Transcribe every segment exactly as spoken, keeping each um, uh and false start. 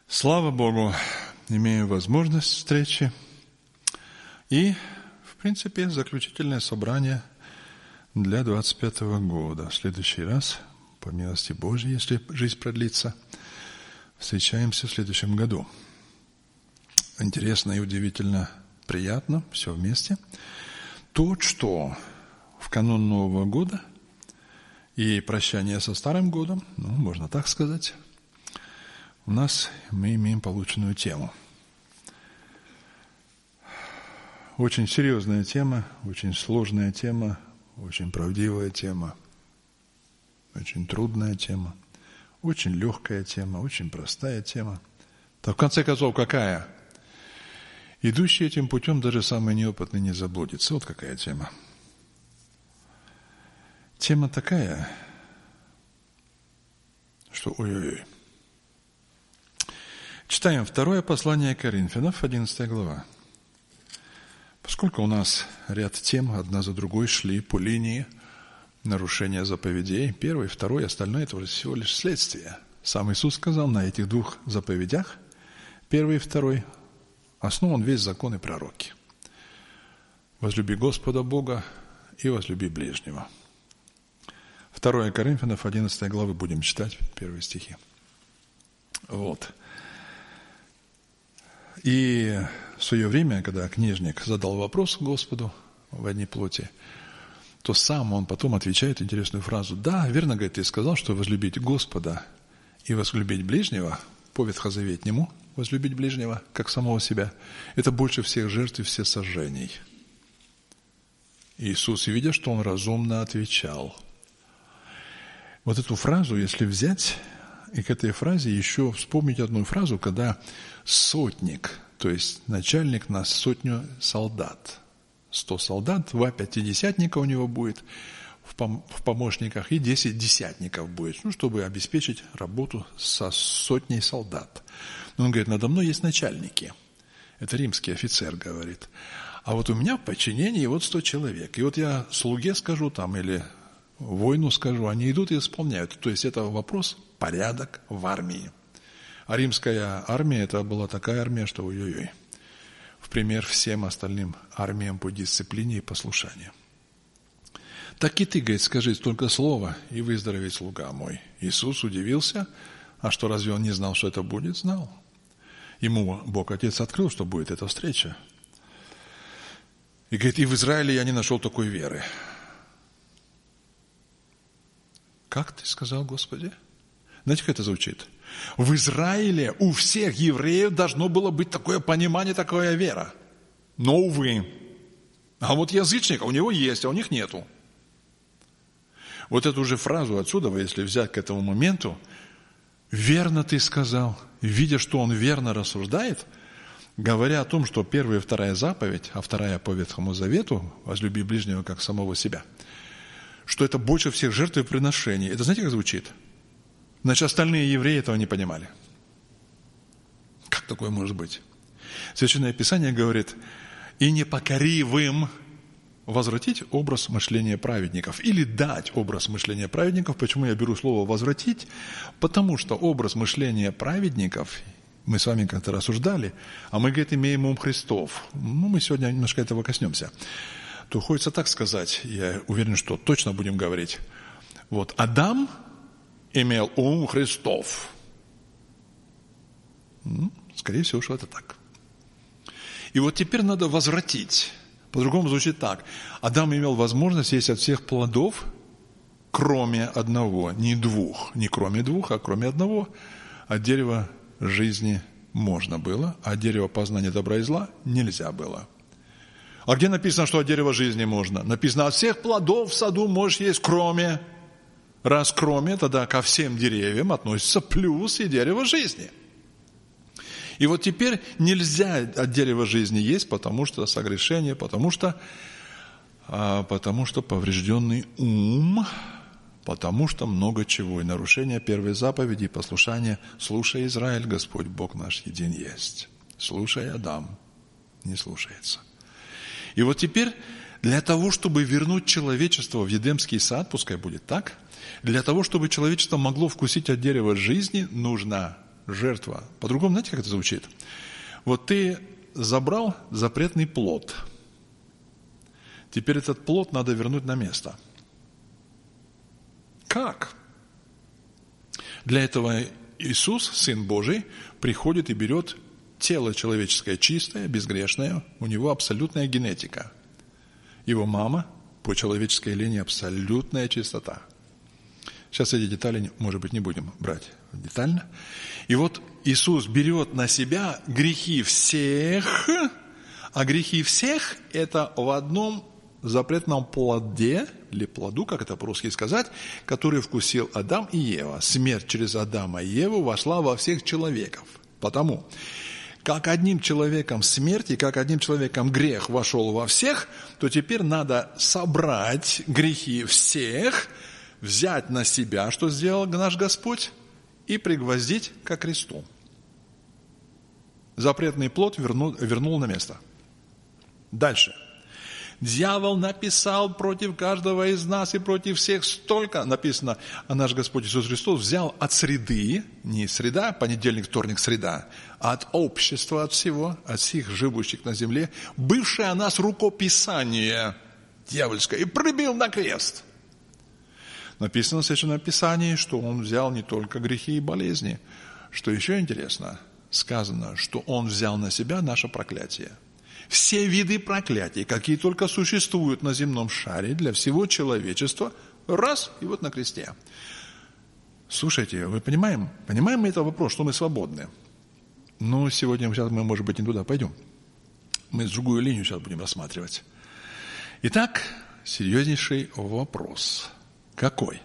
Слава Богу, имею возможность встречи. И, в принципе, заключительное собрание для двадцать пятого года. В следующий раз, по милости Божьей, если жизнь продлится, встречаемся в следующем году. Интересно и удивительно приятно, все вместе. То, что в канун Нового года и прощание со Старым годом, ну, можно так сказать, у нас мы имеем полученную тему. Очень серьезная тема, очень сложная тема, очень правдивая тема, очень трудная тема, очень легкая тема, очень простая тема. Так в конце концов, какая? Идущий этим путем даже самый неопытный не заблудится. Вот какая тема. Тема такая, что ой-ой-ой. Читаем второе послание Коринфянов, одиннадцатая глава. Поскольку у нас ряд тем одна за другой шли по линии нарушения заповедей, первый, второй, остальное – это всего лишь следствие. Сам Иисус сказал, на этих двух заповедях, первый и второй, основан весь закон и пророки. Возлюби Господа Бога и возлюби ближнего. второе Коринфянов, одиннадцатая глава, будем читать первые стихи. Вот. И в свое время, когда книжник задал вопрос Господу в одни плоти, то сам он потом отвечает интересную фразу. Да, верно, говорит, ты сказал, что возлюбить Господа и возлюбить ближнего, по ветхозаветнему возлюбить ближнего, как самого себя, это больше всех жертв и всех сожжений. Иисус, видя, что он разумно отвечал. Вот эту фразу, если взять, и к этой фразе еще вспомнить одну фразу, когда сотник, то есть начальник на сотню солдат, сто солдат, два пятидесятника у него будет в помощниках и десять десятников будет, ну, чтобы обеспечить работу со сотней солдат. Но он говорит, надо мной есть начальники. Это римский офицер говорит. А вот у меня в подчинении вот сто человек. И вот я слуге скажу там или воину скажу, они идут и исполняют. То есть это вопрос порядок в армии. А римская армия, это была такая армия, что ой-ой-ой. В пример всем остальным армиям по дисциплине и послушанию. Так и ты, говорит, скажи только слово, и выздоровеет слуга мой. Иисус удивился, а что, разве он не знал, что это будет? Знал. Ему Бог Отец открыл, что будет эта встреча. И говорит, и в Израиле я не нашел такой веры. Как ты сказал, Господи? Знаете, как это звучит? В Израиле у всех евреев должно было быть такое понимание, такая вера. Но, увы. А вот язычник, у него есть, а у них нету. Вот эту же фразу отсюда, если взять к этому моменту, верно ты сказал, видя, что он верно рассуждает, говоря о том, что первая и вторая заповедь, а вторая по Ветхому Завету, возлюби ближнего как самого себя, что это больше всех жертвоприношений. Это знаете, как звучит? Значит, остальные евреи этого не понимали. Как такое может быть? Священное Писание говорит, и непокоривым возвратить образ мышления праведников. Или дать образ мышления праведников. Почему я беру слово «возвратить»? Потому что образ мышления праведников, мы с вами как-то рассуждали, а мы, говорит, имеем ум Христов. Ну, мы сегодня немножко этого коснемся. То хочется так сказать, я уверен, что точно будем говорить. Вот, Адам имел ум Христов. Скорее всего, что это так. И вот теперь надо возвратить. По-другому звучит так. Адам имел возможность есть от всех плодов, кроме одного, не двух, не кроме двух, а кроме одного. От дерева жизни можно было, а от дерева познания добра и зла нельзя было. А где написано, что от дерева жизни можно? Написано, от всех плодов в саду можешь есть, кроме. Раз кроме, тогда ко всем деревьям относится плюс и дерево жизни. И вот теперь нельзя от дерева жизни есть, потому что согрешение, потому что, а, потому что поврежденный ум, потому что много чего. И нарушение первой заповеди и послушание. Слушай, Израиль, Господь Бог наш един есть. Слушай, Адам, не слушается. И вот теперь для того, чтобы вернуть человечество в Едемский сад, пускай будет так, для того, чтобы человечество могло вкусить от дерева жизни, нужна жертва. По-другому, знаете, как это звучит? Вот ты забрал запретный плод. Теперь этот плод надо вернуть на место. Как? Для этого Иисус, Сын Божий, приходит и берет тело человеческое чистое, безгрешное. У него абсолютная генетика. Его мама по человеческой линии абсолютная чистота. Сейчас эти детали, может быть, не будем брать детально. И вот Иисус берет на себя грехи всех, а грехи всех – это в одном запретном плоде, или плоду, как это по-русски сказать, который вкусил Адам и Ева. Смерть через Адама и Еву вошла во всех человеков. Потому, как одним человеком смерть и как одним человеком грех вошел во всех, то теперь надо собрать грехи всех, взять на себя, что сделал наш Господь, и пригвоздить ко кресту. Запретный плод вернул, вернул на место. Дальше. Дьявол написал против каждого из нас и против всех столько, написано, а наш Господь Иисус Христос взял от среды, не среда, понедельник, вторник, среда, а от общества, от всего, от всех живущих на земле, бывшее о нас рукописание дьявольское, и прибил на крест. Написано в Священном Писании, что Он взял не только грехи и болезни. Что еще интересно, сказано, что Он взял на себя наше проклятие. Все виды проклятий, какие только существуют на земном шаре для всего человечества, раз, и вот на кресте. Слушайте, вы понимаем? Понимаем мы это вопрос, что мы свободны? Но сегодня, сейчас мы, может быть, не туда пойдем. Мы другую линию сейчас будем рассматривать. Итак, серьезнейший вопрос. Какой?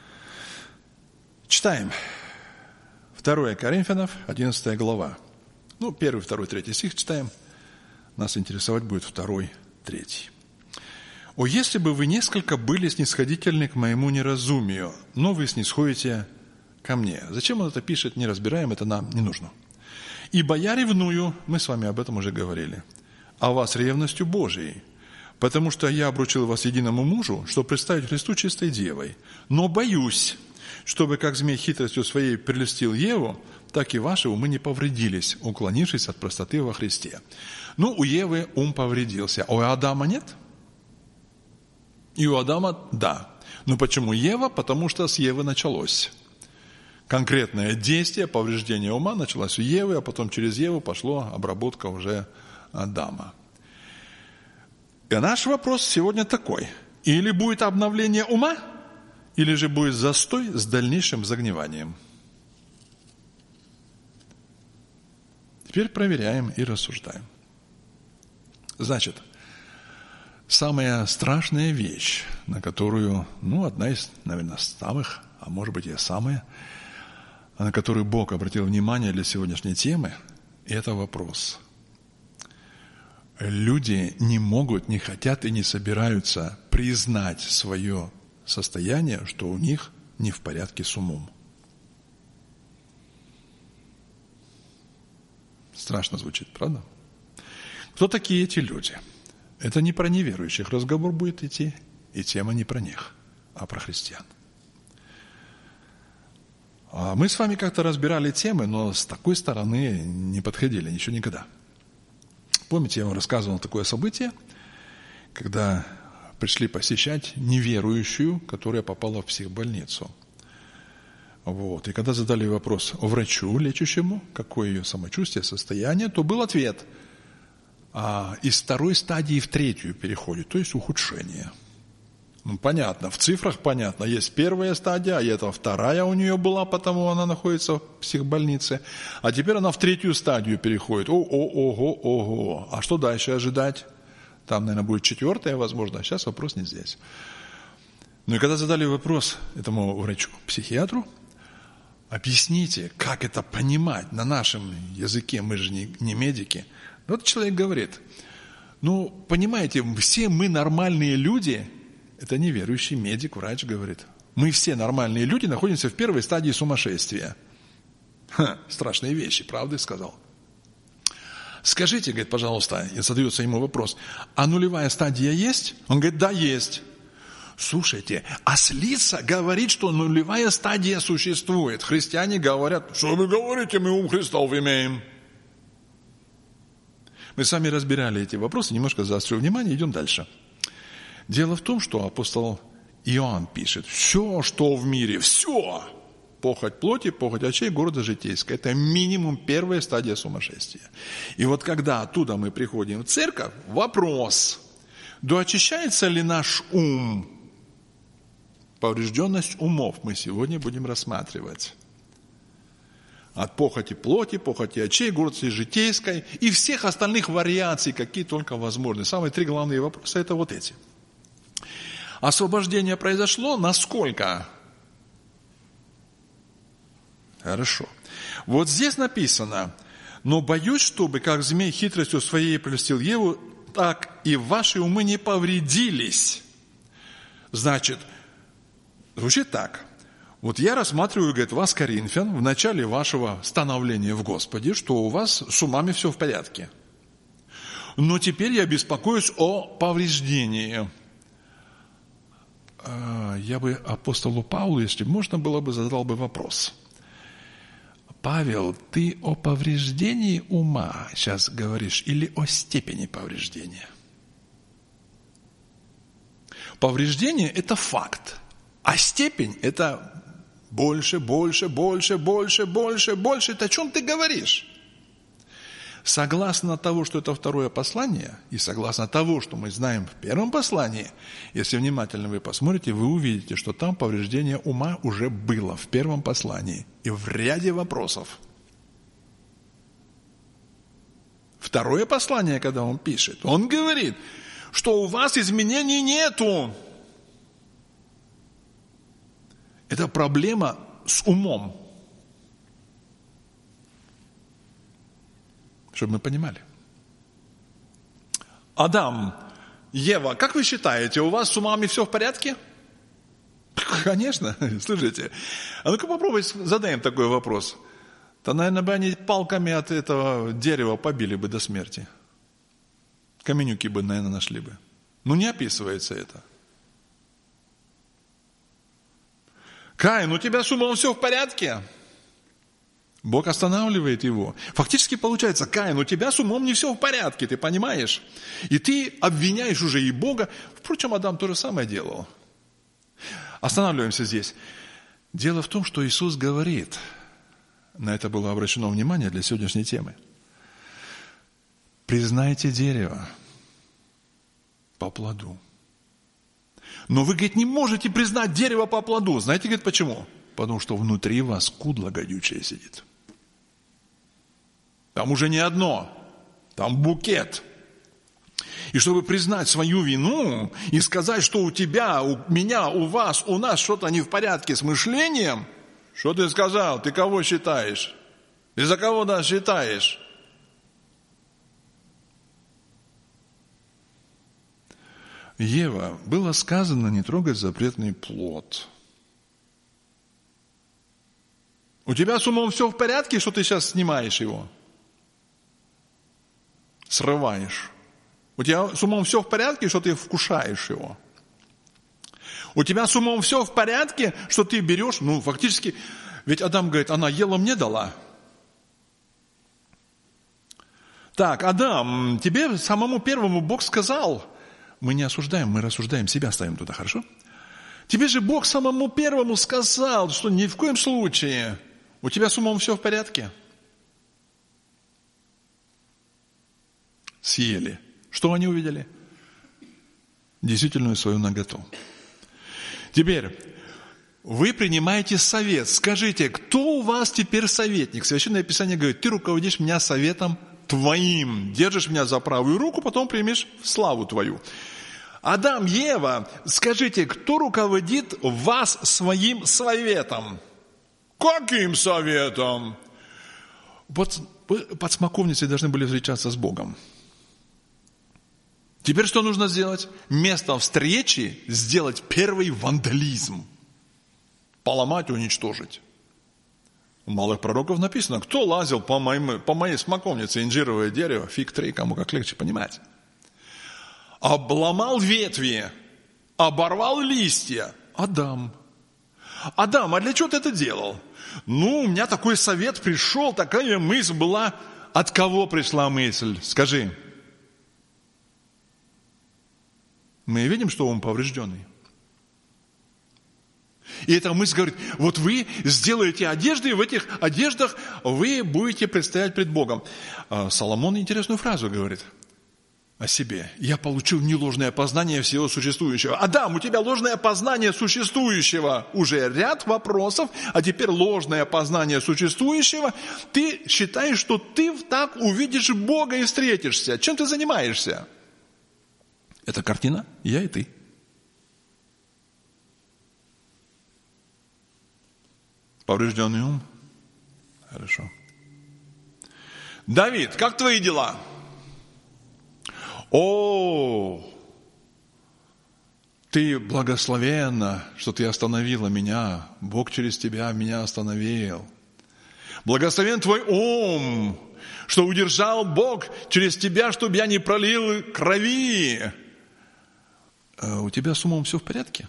Читаем. второе Коринфянам, одиннадцатая глава. Ну, первый, второй, третий стих читаем. Нас интересовать будет второй, третий. «О, если бы вы несколько были снисходительны к моему неразумию, но вы снисходите ко мне». Зачем он это пишет, не разбираем, это нам не нужно. «Ибо я ревную», мы с вами об этом уже говорили, «о вас ревностью Божией, потому что я обручил вас единому мужу, чтобы представить Христу чистой девой. Но боюсь, чтобы как змей хитростью своей прелестил Еву, так и ваши умы не повредились, уклонившись от простоты во Христе». Ну, у Евы ум повредился, а у Адама нет? И у Адама – да. Но почему Ева? Потому что с Евы началось. Конкретное действие, повреждение ума началось у Евы, а потом через Еву пошло обработка уже Адама. И наш вопрос сегодня такой. Или будет обновление ума, или же будет застой с дальнейшим загниванием. Теперь проверяем и рассуждаем. Значит, самая страшная вещь, на которую, ну, одна из, наверное, самых, а может быть и самая, на которую Бог обратил внимание для сегодняшней темы, это вопрос. Люди не могут, не хотят и не собираются признать свое состояние, что у них не в порядке с умом. Страшно звучит, правда? Кто такие эти люди? Это не про неверующих разговор будет идти, и тема не про них, а про христиан. А мы с вами как-то разбирали темы, но с такой стороны не подходили, еще никогда. Помните, я вам рассказывал такое событие, когда пришли посещать неверующую, которая попала в психбольницу. Вот. И когда задали вопрос врачу лечащему, какое ее самочувствие, состояние, то был ответ – а из второй стадии в третью переходит, то есть ухудшение. Ну, понятно, в цифрах понятно, есть первая стадия, а это вторая у нее была, потому она находится в психбольнице, а теперь она в третью стадию переходит. О, о, ого, ого, а что дальше ожидать? Там, наверное, будет четвертая, возможно, а сейчас вопрос не здесь. Ну и когда задали вопрос этому врачу, психиатру, объясните, как это понимать на нашем языке, мы же не, не медики. Вот человек говорит, ну, понимаете, все мы нормальные люди, это неверующий медик, врач говорит, мы все нормальные люди находимся в первой стадии сумасшествия. Ха, страшные вещи, правда, сказал. Скажите, говорит, пожалуйста, и задается ему вопрос, а нулевая стадия есть? Он говорит, да, есть. Слушайте, ослица говорит, что нулевая стадия существует. Христиане говорят, что вы говорите, мы ум Христов имеем. Мы с вами разбирали эти вопросы, немножко заострю внимание, идем дальше. Дело в том, что апостол Иоанн пишет, все, что в мире, все, похоть плоти, похоть очей, города житейская, это минимум первая стадия сумасшествия. И вот когда оттуда мы приходим в церковь, вопрос, да очищается ли наш ум? Поврежденность умов мы сегодня будем рассматривать. От похоти плоти, похоти очей, гордости житейской и всех остальных вариаций, какие только возможны. Самые три главные вопроса – это вот эти. Освобождение произошло насколько? Хорошо. Вот здесь написано, но боюсь, чтобы как змей хитростью своей прельстил Еву, так и ваши умы не повредились. Значит, звучит так. Вот я рассматриваю, говорит, вас, Коринфян, в начале вашего становления в Господе, что у вас с умами все в порядке. Но теперь я беспокоюсь о повреждении. Я бы апостолу Павлу, если бы можно было бы, задал бы вопрос. Павел, ты о повреждении ума сейчас говоришь или о степени повреждения? Повреждение – это факт, а степень – это больше, больше, больше, больше, больше, больше. Это о чем ты говоришь? Согласно того, что это второе послание, и согласно того, что мы знаем в первом послании, если внимательно вы посмотрите, вы увидите, что там повреждение ума уже было в первом послании и в ряде вопросов. Второе послание, когда он пишет, он говорит, что у вас изменений нету. Это проблема с умом. Чтобы мы понимали. Адам, Ева, как вы считаете, у вас с умами все в порядке? Конечно, слушайте. А ну-ка попробуйте, задаем такой вопрос. То, наверное, бы они палками от этого дерева побили бы до смерти. Каменюки бы, наверное, нашли бы. Ну, не описывается это. Каин, у тебя с умом все в порядке? Бог останавливает его. Фактически получается, Каин, у тебя с умом не все в порядке, ты понимаешь? И ты обвиняешь уже и Бога. Впрочем, Адам то же самое делал. Останавливаемся здесь. Дело в том, что Иисус говорит, на это было обращено внимание для сегодняшней темы. Признайте дерево по плоду. Но вы, говорит, не можете признать дерево по плоду. Знаете, говорит, почему? Потому что внутри вас кудло гадючее сидит. Там уже не одно, там букет. И чтобы признать свою вину и сказать, что у тебя, у меня, у вас, у нас что-то не в порядке с мышлением, что ты сказал? Ты кого считаешь? Ты за кого нас считаешь? Ева, было сказано не трогать запретный плод. У тебя с умом все в порядке, что ты сейчас снимаешь его? Срываешь. У тебя с умом все в порядке, что ты вкушаешь его? У тебя с умом все в порядке, что ты берешь, ну, фактически, ведь Адам говорит, она ела мне дала. Так, Адам, тебе самому первому Бог сказал, мы не осуждаем, мы рассуждаем, себя ставим туда, хорошо? Тебе же Бог самому первому сказал, что ни в коем случае, у тебя с умом все в порядке? Съели. Что они увидели? Действительную свою наготу. Теперь, вы принимаете совет. Скажите, кто у вас теперь советник? Священное Писание говорит, ты руководишь меня советом твоим. Держишь меня за правую руку, потом примешь славу твою. Адам, Ева, скажите, кто руководит вас своим советом? Каким советом? Вот под смоковницей должны были встречаться с Богом. Теперь что нужно сделать? Вместо встречи сделать первый вандализм. Поломать, уничтожить. У малых пророков написано, кто лазил по, моим, по моей смоковнице, инжировое дерево, фиг три, кому как легче понимать. Обломал ветви, оборвал листья? Адам. Адам, а для чего ты это делал? Ну, у меня такой совет пришел, такая мысль была. От кого пришла мысль? Скажи. Мы видим, что ум поврежденный. И эта мысль говорит, вот вы сделаете одежды, и в этих одеждах вы будете предстоять пред Богом. Соломон интересную фразу говорит о себе. Я получил не ложное познание всего существующего. Адам, у тебя ложное познание существующего. Уже ряд вопросов, а теперь ложное познание существующего. Ты считаешь, что ты так увидишь Бога и встретишься. Чем ты занимаешься? Это картина «Я и ты». Поврежденный ум? Хорошо. Давид, как твои дела? О, ты благословенна, что ты остановила меня. Бог через тебя меня остановил. Благословен твой ум, что удержал Бог через тебя, чтобы я не пролил крови. А у тебя с умом все в порядке?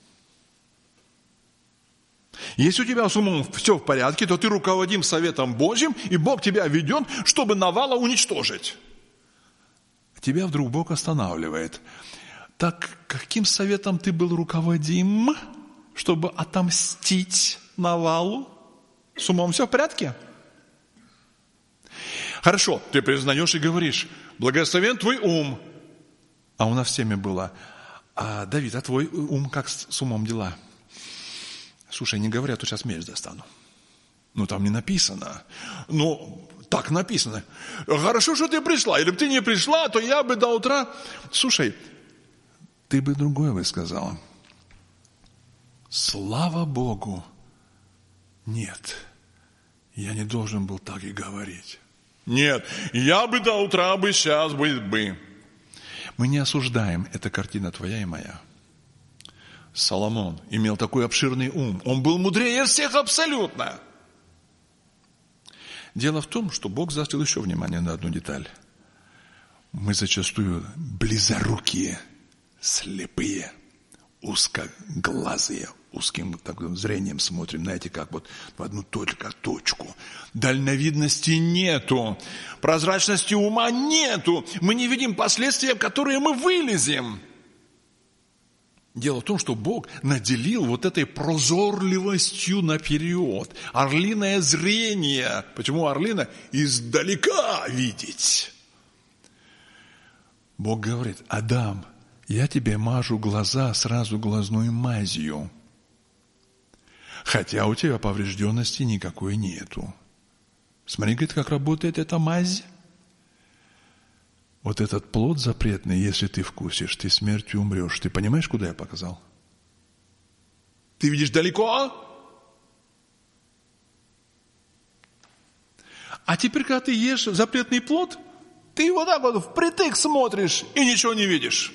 Если у тебя с умом все в порядке, то ты руководим советом Божьим, и Бог тебя ведет, чтобы Навала уничтожить. Тебя вдруг Бог останавливает. Так каким советом ты был руководим, чтобы отомстить Навалу? С умом все в порядке? Хорошо, ты признаешь и говоришь, благословен твой ум. А у нас в теме было, а, Давид, а твой ум как с, с умом дела? Слушай, не говоря, то сейчас меч достану. Ну, там не написано. Ну, так написано. Хорошо, что ты пришла. Или бы ты не пришла, то я бы до утра... Слушай, ты бы другое бы сказала. Слава Богу. Нет, я не должен был так и говорить. Нет, я бы до утра бы сейчас бы... бы. Мы не осуждаем, это картина твоя и моя. Соломон имел такой обширный ум. Он был мудрее всех абсолютно. Дело в том, что Бог заострил еще внимание на одну деталь. Мы зачастую близорукие, слепые, узкоглазые, узким таким зрением смотрим, знаете, как вот в одну только точку. Дальновидности нету, прозрачности ума нету. Мы не видим последствия, в которые мы вылезем. Дело в том, что Бог наделил вот этой прозорливостью наперед. Орлиное зрение. Почему орлина? Издалека видеть. Бог говорит, Адам, я тебе мажу глаза сразу глазной мазью. Хотя у тебя поврежденности никакой нету. Смотри, говорит, как работает эта мазь. Вот этот плод запретный, если ты вкусишь, ты смертью умрешь. Ты понимаешь, куда я показал? Ты видишь далеко? А теперь, когда ты ешь запретный плод, ты вот так вот впритык смотришь и ничего не видишь.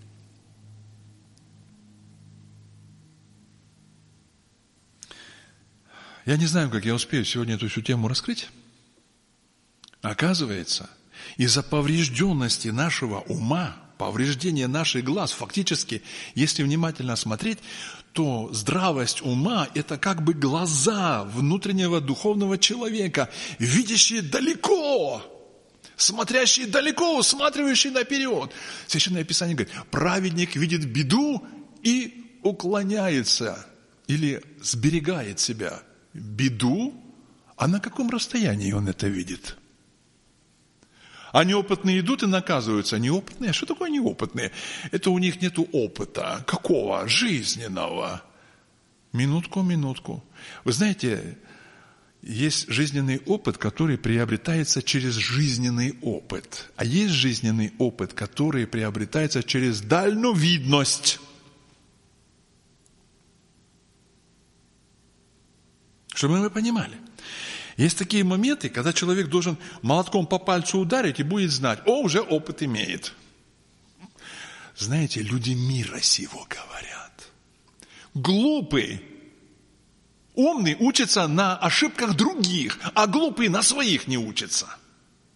Я не знаю, как я успею сегодня эту всю тему раскрыть. Оказывается, из-за поврежденности нашего ума, повреждения наших глаз, фактически, если внимательно смотреть, то здравость ума – это как бы глаза внутреннего духовного человека, видящие далеко, смотрящие далеко, усматривающие наперед. Священное Писание говорит, праведник видит беду и уклоняется или сберегает себя. Беду? А на каком расстоянии он это видит? А неопытные идут и наказываются. Неопытные? А что такое неопытные? Это у них нет опыта. Какого? Жизненного. Минутку, минутку. Вы знаете, есть жизненный опыт, который приобретается через жизненный опыт. А есть жизненный опыт, который приобретается через дальновидность. Чтобы мы понимали. Есть такие моменты, когда человек должен молотком по пальцу ударить и будет знать, о, уже опыт имеет. Знаете, люди мира сего говорят. Глупый, умный учится на ошибках других, а глупый на своих не учится.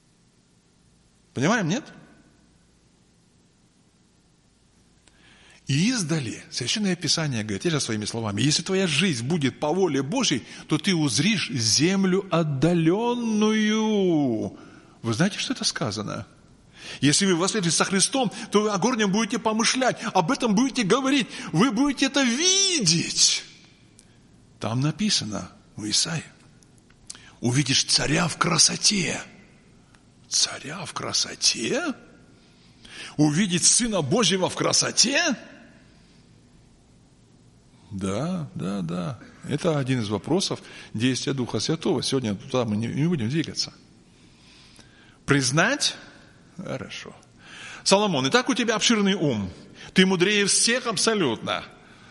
Понимаем, нет? И издали Священное Писание говорит, те же своими словами, если твоя жизнь будет по воле Божьей, то ты узришь землю отдаленную. Вы знаете, что это сказано? Если вы воскресли со Христом, то вы о горнем будете помышлять, об этом будете говорить, вы будете это видеть. Там написано у Исаии, увидишь царя в красоте. Царя в красоте? Увидеть Сына Божьего в красоте? Да, да, да. Это один из вопросов действия Духа Святого. Сегодня туда мы не будем двигаться. Признать? Хорошо. Соломон, итак, у тебя обширный ум. Ты мудрее всех абсолютно.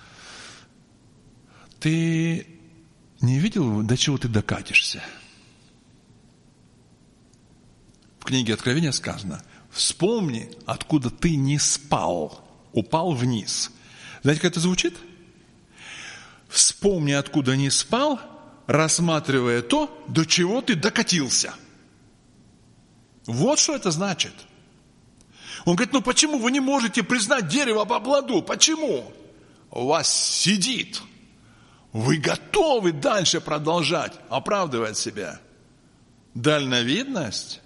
Ты не видел, до чего ты докатишься? В книге Откровения сказано, вспомни, откуда ты не спал, упал вниз. Знаете, как это звучит? Вспомни, откуда не спал, рассматривая то, до чего ты докатился. Вот что это значит. Он говорит, ну почему вы не можете признать дерево по плоду? Почему? У вас сидит. Вы готовы дальше продолжать оправдывать себя. Дальновидность.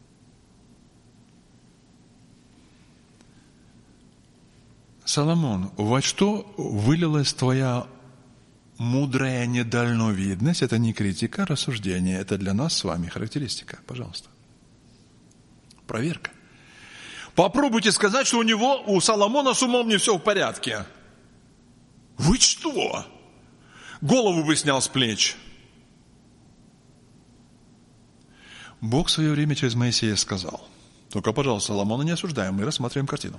Соломон, во что вылилась твоя мудрая недальновидность? Это не критика, а рассуждение. Это для нас с вами характеристика. Пожалуйста. Проверка. Попробуйте сказать, что у него, у Соломона с умом не все в порядке. Вы что? Голову бы снял с плеч. Бог в свое время через Моисея сказал. Только, пожалуйста, Соломона не осуждаем, мы рассматриваем картину.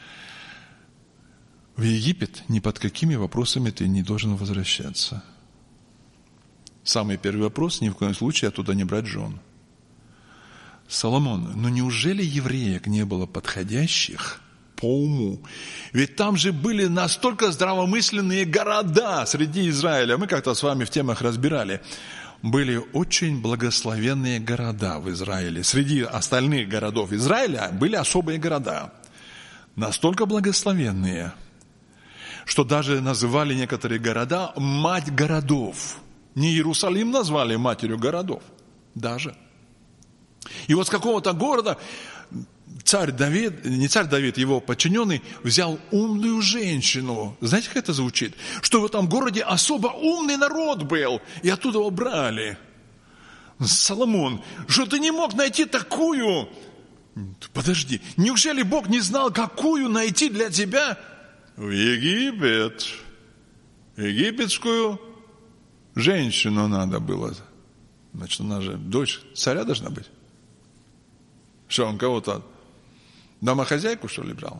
В Египет ни под какими вопросами ты не должен возвращаться. Самый первый вопрос, ни в коем случае оттуда не брать жен. Соломон, ну неужели евреек не было подходящих по уму? Ведь там же были настолько здравомысленные города среди Израиля. Мы как-то с вами в темах разбирали. Были очень благословенные города в Израиле. Среди остальных городов Израиля были особые города. Настолько благословенные, что даже называли некоторые города мать городов. Не Иерусалим назвали матерью городов. Даже. И вот с какого-то города царь Давид, не царь Давид, его подчиненный, взял умную женщину. Знаете, как это звучит? Что в этом городе особо умный народ был, и оттуда его брали. Соломон, что ты не мог найти такую? Подожди, неужели Бог не знал, какую найти для тебя? В Египет. Египетскую женщину надо было. Значит, она же дочь царя должна быть. Что, он кого-то домохозяйку, что ли, брал?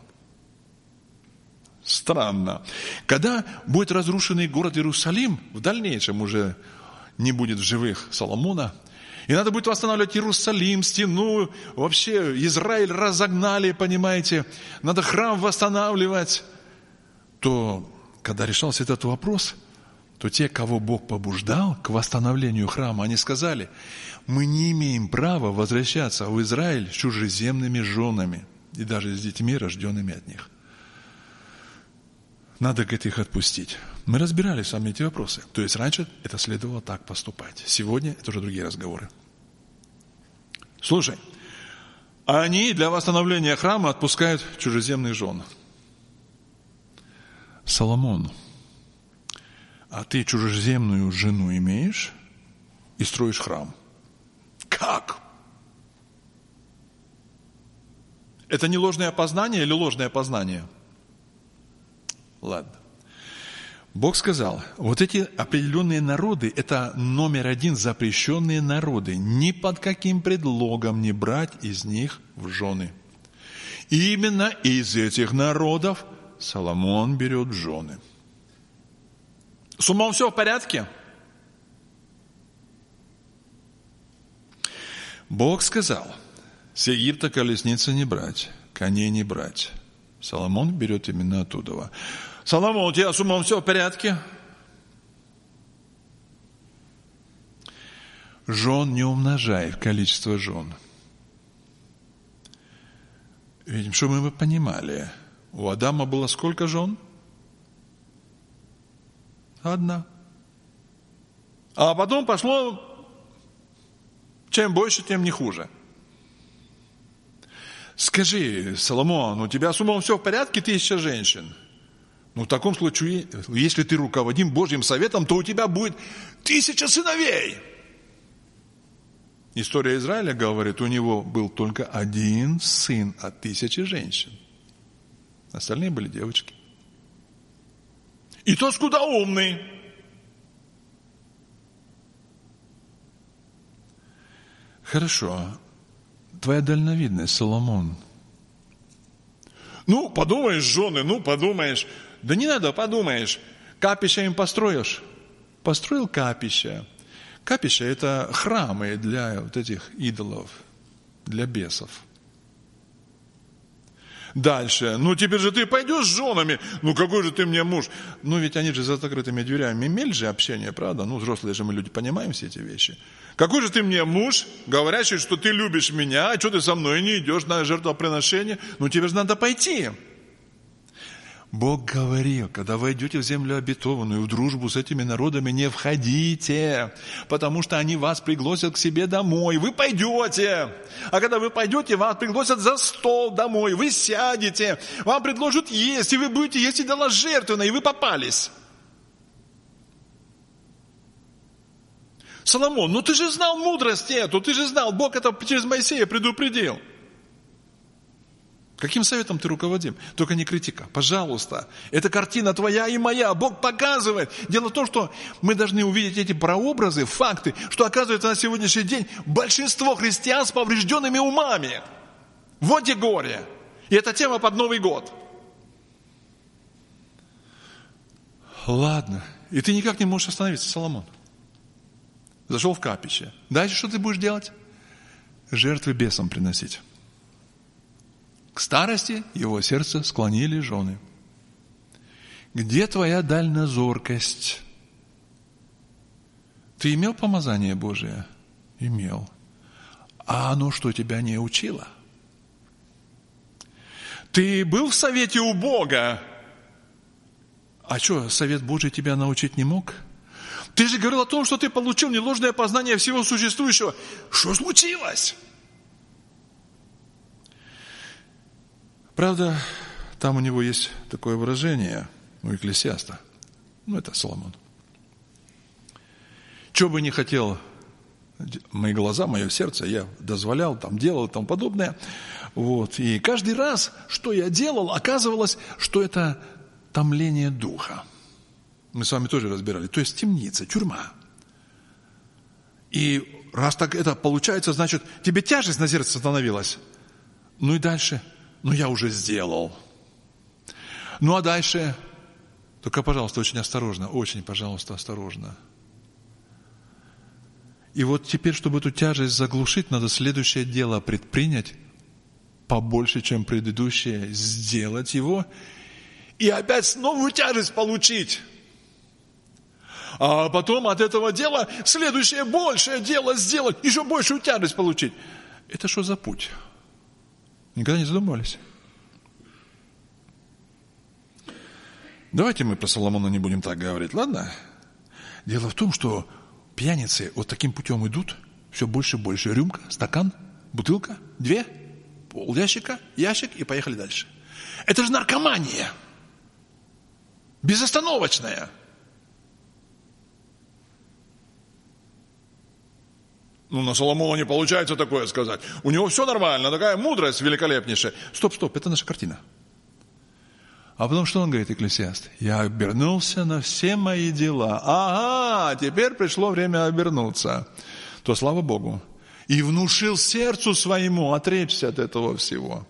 Странно. Когда будет разрушенный город Иерусалим, в дальнейшем уже не будет в живых Соломона, и надо будет восстанавливать Иерусалим, стену, вообще Израиль разогнали, понимаете, надо храм восстанавливать, то, когда решался этот вопрос, то те, кого Бог побуждал к восстановлению храма, они сказали, мы не имеем права возвращаться в Израиль с чужеземными женами и даже с детьми, рожденными от них. Надо, говорит, их отпустить. Мы разбирали с вами эти вопросы. То есть раньше это следовало так поступать. Сегодня это уже другие разговоры. Слушай, они для восстановления храма отпускают чужеземных жен. Соломон, а ты чужеземную жену имеешь и строишь храм? Как? Это не ложное познание или ложное познание? Ладно. Бог сказал, вот эти определенные народы, это номер один запрещенные народы. Ни под каким предлогом не брать из них в жены. И именно из этих народов Соломон берет в жены. С умом все в порядке? Бог сказал, с Египта колесницы не брать, коней не брать. Соломон берет именно оттуда. Соломон, у тебя с умом все в порядке? Жен не умножай количество жен. Ведь, чтобы мы понимали, у Адама было сколько жен? Одна. А потом пошло, чем больше, тем не хуже. Скажи, Соломон, у тебя с умом все в порядке, тысяча женщин? Ну, в таком случае, если ты руководим Божьим советом, то у тебя будет тысяча сыновей. История Израиля говорит, у него был только один сын от тысячи женщин. Остальные были девочки. И тот скудоумный. Хорошо. Твоя дальновидность, Соломон. Ну, подумаешь, жены, ну, подумаешь. Да не надо, подумаешь. Капища им построишь. Построил капища. Капища – это храмы для вот этих идолов, для бесов. Дальше. Ну, теперь же ты пойдешь с женами. Ну, какой же ты мне муж? Ну, ведь они же за закрытыми дверями имели же общение, правда? Ну, взрослые же мы люди понимаем все эти вещи. Какой же ты мне муж, говорящий, что ты любишь меня, а что ты со мной не идешь на жертвоприношение? Ну, тебе же надо пойти. Бог говорил, когда вы идете в землю обетованную, в дружбу с этими народами не входите, потому что они вас пригласят к себе домой. Вы пойдете. А когда вы пойдете, вас пригласят за стол домой. Вы сядете, вам предложат есть, и вы будете есть идоложертвенно, и вы попались. Соломон, ну ты же знал мудрость эту, ты же знал, Бог это через Моисея предупредил. Каким советом ты руководим? Только не критика. Пожалуйста. Это картина твоя и моя. Бог показывает. Дело в том, что мы должны увидеть эти прообразы, факты, что оказывается на сегодняшний день большинство христиан с поврежденными умами. Вот где горе. И это тема под Новый год. Ладно. И ты никак не можешь остановиться, Соломон. Зашел в капище. Дальше что ты будешь делать? Жертвы бесам приносить. К старости его сердце склонили жены. Где твоя дальнозоркость? Ты имел помазание Божие? Имел. А оно что, тебя не учило? Ты был в совете у Бога? А что, совет Божий тебя научить не мог? Ты же говорил о том, что ты получил неложное познание всего существующего. Что случилось? Правда, там у него есть такое выражение, у Екклесиаста. Ну, это Соломон. Что бы ни хотел мои глаза, мое сердце, я дозволял, там делал и тому подобное. Вот. И каждый раз, что я делал, оказывалось, что это томление духа. Мы с вами тоже разбирали. То есть темница, тюрьма. И раз так это получается, значит, тебе тяжесть на сердце становилась. Ну и дальше... Ну, я уже сделал. Ну, а дальше? Только, пожалуйста, очень осторожно. Очень, пожалуйста, осторожно. И вот теперь, чтобы эту тяжесть заглушить, надо следующее дело предпринять побольше, чем предыдущее. Сделать его. И опять новую тяжесть получить. А потом от этого дела следующее большее дело сделать. Еще большую тяжесть получить. Это что за путь? Никогда не задумывались? Давайте мы про Соломона не будем так говорить, ладно? Дело в том, что пьяницы вот таким путем идут, все больше и больше. Рюмка, стакан, бутылка, две, пол ящика, ящик и поехали дальше. Это же наркомания. Безостановочная. Ну, на Соломона не получается такое сказать. У него все нормально, такая мудрость великолепнейшая. Стоп, стоп, это наша картина. А потом что он говорит, Екклесиаст? Я обернулся на все мои дела. Ага, теперь пришло время обернуться. То слава Богу. И внушил сердцу своему отречься от этого всего.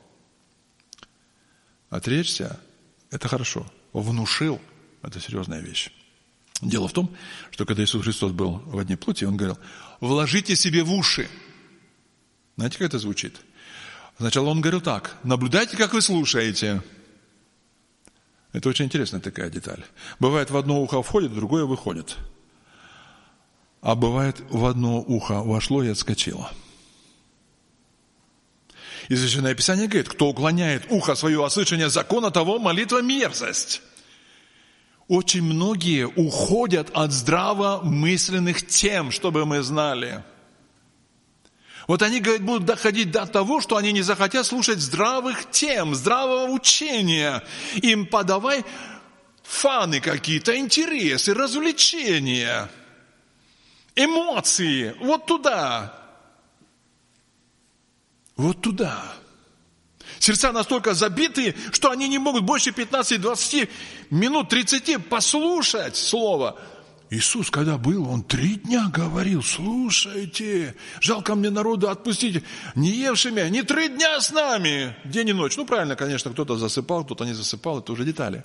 Отречься – это хорошо. Внушил – это серьезная вещь. Дело в том, что когда Иисус Христос был в одни плоти, Он говорил, вложите себе в уши. Знаете, как это звучит? Сначала Он говорил так, наблюдайте, как вы слушаете. Это очень интересная такая деталь. Бывает, в одно ухо входит, в другое выходит. А бывает, в одно ухо вошло и отскочило. И Священное Писание говорит, кто уклоняет ухо свое от слышания закона, того молитва мерзость. Очень многие уходят от здравомысленных тем, чтобы мы знали. Вот они, говорят, будут доходить до того, что они не захотят слушать здравых тем, здравого учения. Им подавай фаны какие-то, интересы, развлечения, эмоции. Вот туда. Вот туда. Сердца настолько забиты, что они не могут больше пятнадцати-двадцати минут, тридцати послушать слово. Иисус, когда был, Он три дня говорил: слушайте, жалко мне народу, отпустите, не евшими, не три дня с нами, день и ночь. Ну, правильно, конечно, кто-то засыпал, кто-то не засыпал, это уже детали.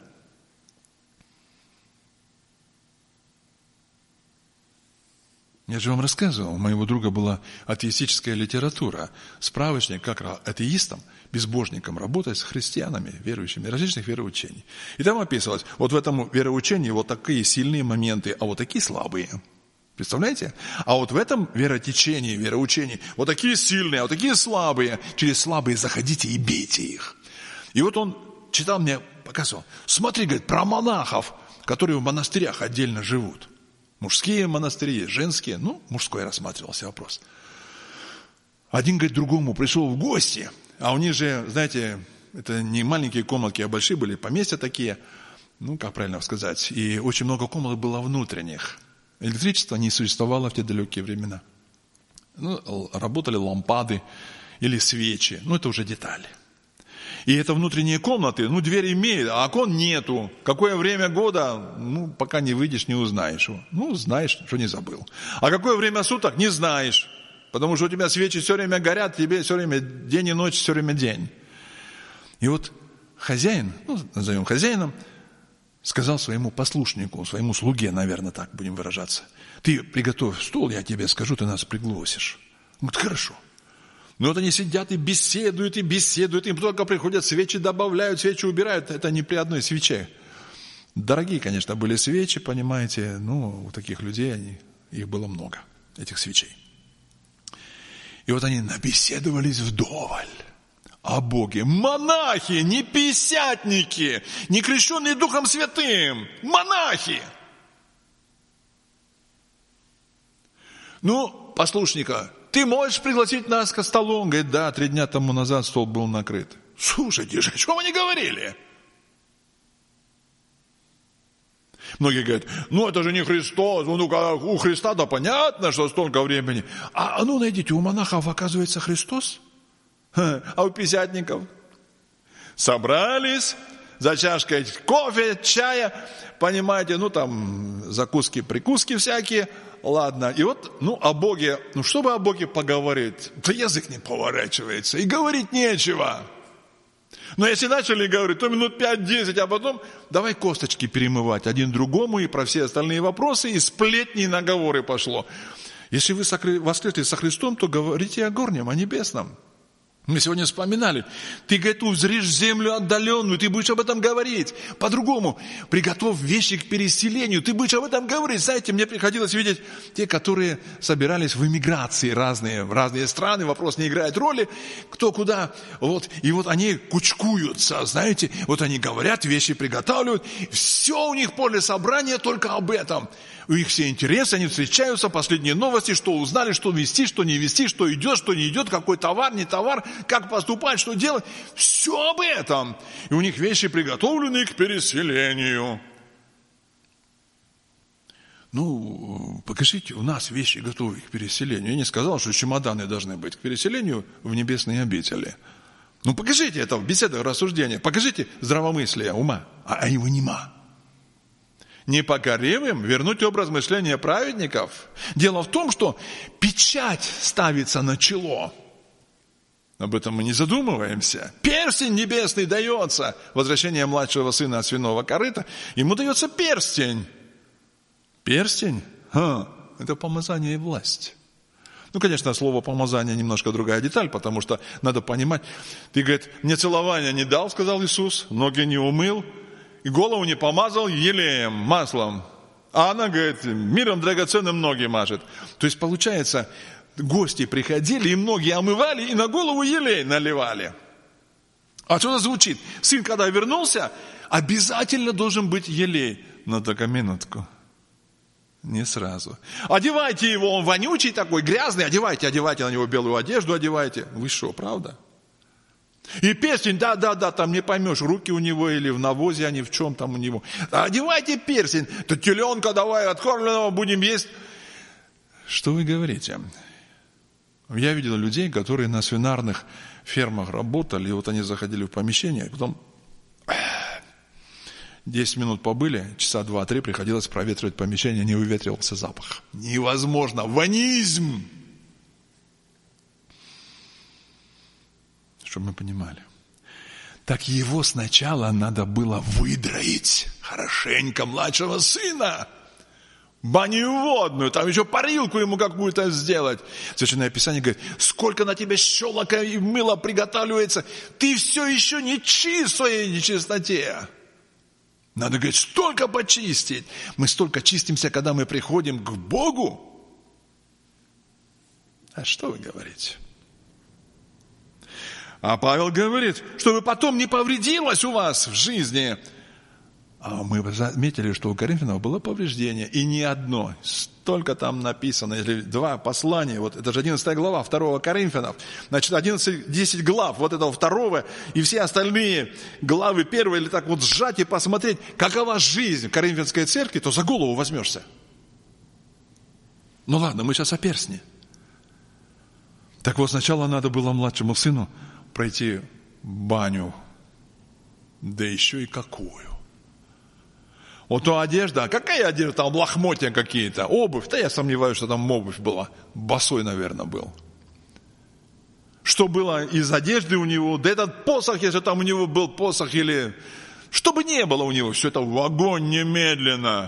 Я же вам рассказывал, у моего друга была атеистическая литература, справочник, как атеистам, безбожникам работать с христианами, верующими, различных вероучений. И там описывалось, вот в этом вероучении вот такие сильные моменты, а вот такие слабые. Представляете? А вот в этом веротечении, вероучении, вот такие сильные, а вот такие слабые. Через слабые заходите и бейте их. И вот он читал мне, показывал. Смотри, говорит, про монахов, которые в монастырях отдельно живут. Мужские монастыри, женские. Ну, мужской рассматривался вопрос. Один, говорит, другому пришел в гости. А у них же, знаете, это не маленькие комнатки, а большие были, поместья такие. Ну, как правильно сказать. И очень много комнат было внутренних. Электричества не существовало в те далекие времена. Ну, работали лампады или свечи. Ну, это уже детали. И это внутренние комнаты, ну, дверь имеет, а окон нету. Какое время года, ну, пока не выйдешь, не узнаешь. Ну, знаешь, что не забыл. А какое время суток, не знаешь. Потому что у тебя свечи все время горят, тебе все время день и ночь, все время день. И вот хозяин, ну, назовем хозяином, сказал своему послушнику, своему слуге, наверное, так будем выражаться: ты приготовь стол, я тебе скажу, ты нас пригласишь. Он говорит: хорошо. Но вот они сидят и беседуют, и беседуют, им только приходят свечи, добавляют, свечи убирают. Это не при одной свече. Дорогие, конечно, были свечи, понимаете, ну, у таких людей они, их было много, этих свечей. И вот они набеседовались вдоволь о Боге. Монахи, не пятидесятники, не крещенные Духом Святым, монахи. Ну, послушника, ты можешь пригласить нас к столу? Он говорит: да, три дня тому назад стол был накрыт. Слушайте же, о чем они говорили? Многие говорят: ну это же не Христос, ну у Христа-то понятно, что столько времени. А, а ну найдите, у монахов оказывается Христос, а у пятидесятников собрались за чашкой кофе, чая, понимаете, ну там закуски, прикуски всякие. Ладно, и вот, ну, о Боге, ну, чтобы о Боге поговорить, то язык не поворачивается, и говорить нечего. Но если начали говорить, то минут пять-десять, а потом давай косточки перемывать один другому, и про все остальные вопросы, и сплетни, и наговоры пошло. Если вы воскресли со Христом, то говорите о горнем, о небесном. Мы сегодня вспоминали, ты, говорит, узришь землю отдаленную, ты будешь об этом говорить. По-другому, приготовь вещи к переселению, ты будешь об этом говорить. Знаете, мне приходилось видеть те, которые собирались в эмиграции разные, в разные страны, вопрос не играет роли, кто куда, вот, и вот они кучкуются, знаете, вот они говорят, вещи приготавливают, все у них поле собрания только об этом. У них все интересы, они встречаются, последние новости, что узнали, что вести, что не вести, что идет, что не идет, какой товар, не товар, как поступать, что делать. Все об этом. И у них вещи приготовлены к переселению. Ну, покажите, у нас вещи готовы к переселению. Я не сказал, что чемоданы должны быть к переселению в небесные обители. Ну, покажите это в беседах, рассуждениях. Покажите здравомыслие ума, а его нема. Непокоривым вернуть образ мышления праведников. Дело в том, что печать ставится на чело. Об этом мы не задумываемся. Перстень небесный дается. Возвращение младшего сына от свиного корыта. Ему дается перстень. Перстень? Ха, это помазание и власть. Ну, конечно, слово помазание немножко другая деталь, потому что надо понимать. Ты, говорит, мне целования не дал, сказал Иисус, ноги не умыл, и голову не помазал елеем, маслом. А она, говорит, миром драгоценным ноги мажет. То есть, получается, гости приходили, и многие омывали, и на голову елей наливали. А что это звучит? Сын, когда вернулся, обязательно должен быть елей. но только минутку. Не сразу. Одевайте его, он вонючий такой, грязный, одевайте, одевайте на него белую одежду, одевайте. Вы что, правда? И перстень, да, да, да, там не поймешь, руки у него или в навозе они, в чем там у него. Одевайте перстень, то теленка давай, откормленного будем есть. Что вы говорите? Я видел людей, которые на свинарных фермах работали, и вот они заходили в помещение, потом десять минут побыли, часа два-три приходилось проветривать помещение, не выветривался запах. Невозможно. Ванизм! Чтобы мы понимали. Так его сначала надо было выдроить хорошенько младшего сына. Баню водную, там еще парилку ему какую-то сделать. Священное Писание говорит, сколько на тебя щелока и мыла приготавливается, ты все еще не чист в своей нечистоте. Надо, говорить, столько почистить. Мы столько чистимся, когда мы приходим к Богу. А что вы говорите? А Павел говорит, чтобы потом не повредилось у вас в жизни. А мы заметили, что у Коринфянов было повреждение. И не одно. Столько там написано. Или два послания. Вот это же одиннадцатая глава второго Коринфянов. Значит, одиннадцать, десять глав вот этого второго. И все остальные главы первой. Или так вот сжать и посмотреть, какова жизнь Коринфянской церкви, то за голову возьмешься. Ну ладно, мы сейчас о перстне. Так вот, сначала надо было младшему сыну пройти баню. Да еще и какую. Вот то одежда, какая одежда, там лохмотья какие-то, обувь, да я сомневаюсь, что там обувь была, босой, наверное, был. Что было из одежды у него, да этот посох, если там у него был посох, или что бы ни было у него, все это в огонь немедленно.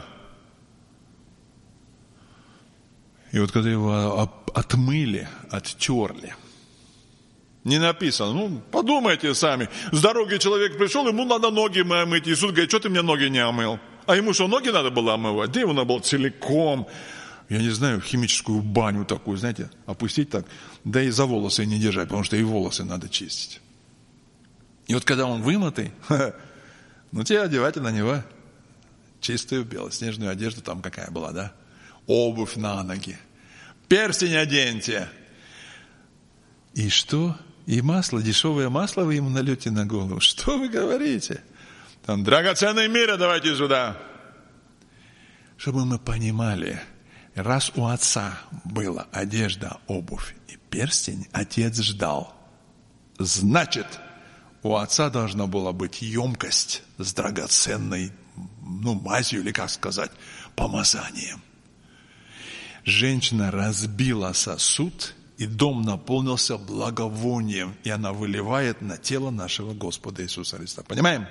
И вот когда его отмыли, оттерли, не написано, ну, подумайте сами, с дороги человек пришел, ему надо ноги омыть, Иисус говорит, что ты мне ноги не омыл? А ему что, ноги надо было омывать? Да его надо было целиком, я не знаю, в химическую баню такую, знаете, опустить так, да и за волосы не держать, потому что и волосы надо чистить. И вот когда он вымытый, ну, тебе одевайте на него чистую белоснежную одежду, там какая была, да? Обувь на ноги, перстень оденьте. И что? И масло, дешевое масло вы ему нальете на голову. Что вы говорите? Там, драгоценный мир, давайте сюда. Чтобы мы понимали, раз у отца была одежда, обувь и перстень, отец ждал. Значит, у отца должна была быть емкость с драгоценной, ну, мазью, или как сказать, помазанием. Женщина разбила сосуд, и дом наполнился благовонием, и она выливает на тело нашего Господа Иисуса Христа. Понимаем?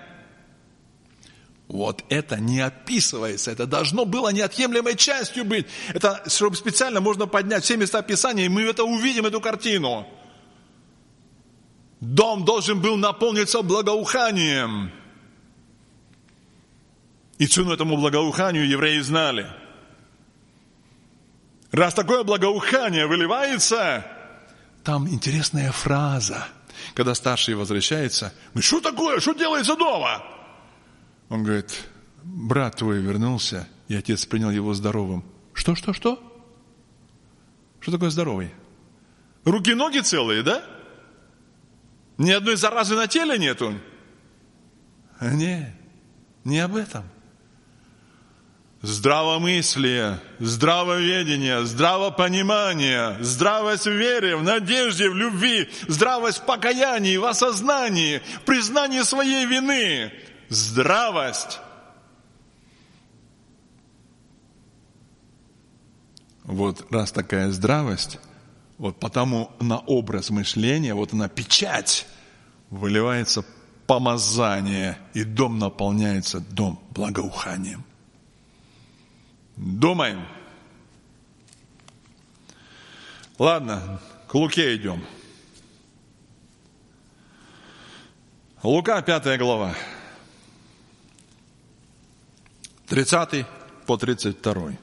Вот это не описывается, это должно было неотъемлемой частью быть. Это, чтобы специально можно поднять все места Писания, и мы это увидим, эту картину. Дом должен был наполниться благоуханием. И цену этому благоуханию евреи знали. Раз такое благоухание выливается, там интересная фраза. Когда старший возвращается, говорит, что такое, что делается дома? Он говорит, брат твой вернулся, и отец принял его здоровым. Что, что, что? Что такое здоровый? Руки, ноги целые, да? Ни одной заразы на теле нету? Не, не об этом. Здравомыслие, здравоведение, здравопонимание, здравость в вере, в надежде, в любви, здравость в покаянии, в осознании, в признании своей вины. Здравость. Вот раз такая здравость, вот потому на образ мышления, вот на печать выливается помазание, и дом наполняется дом благоуханием. Думаем. Ладно, к Луке идем. Лука, пятая глава. тридцатый по тридцать второй.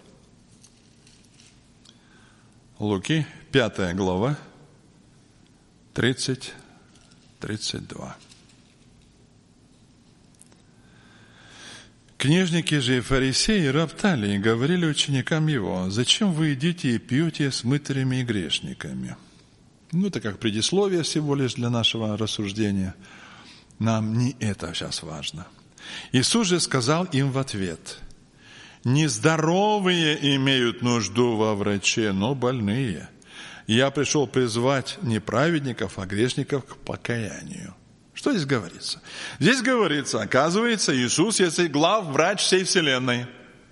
Луки, пятая глава, тридцать, тридцать два. Книжники же и фарисеи роптали и говорили ученикам его: «Зачем вы едите и пьете с мытарями и грешниками?» Ну, это как предисловие всего лишь для нашего рассуждения. Нам не это сейчас важно. Иисус же сказал им в ответ: «Нездоровые имеют нужду во враче, но больные. Я пришел призвать не праведников, а грешников к покаянию». Что здесь говорится? Здесь говорится, оказывается, Иисус есть главврач всей вселенной.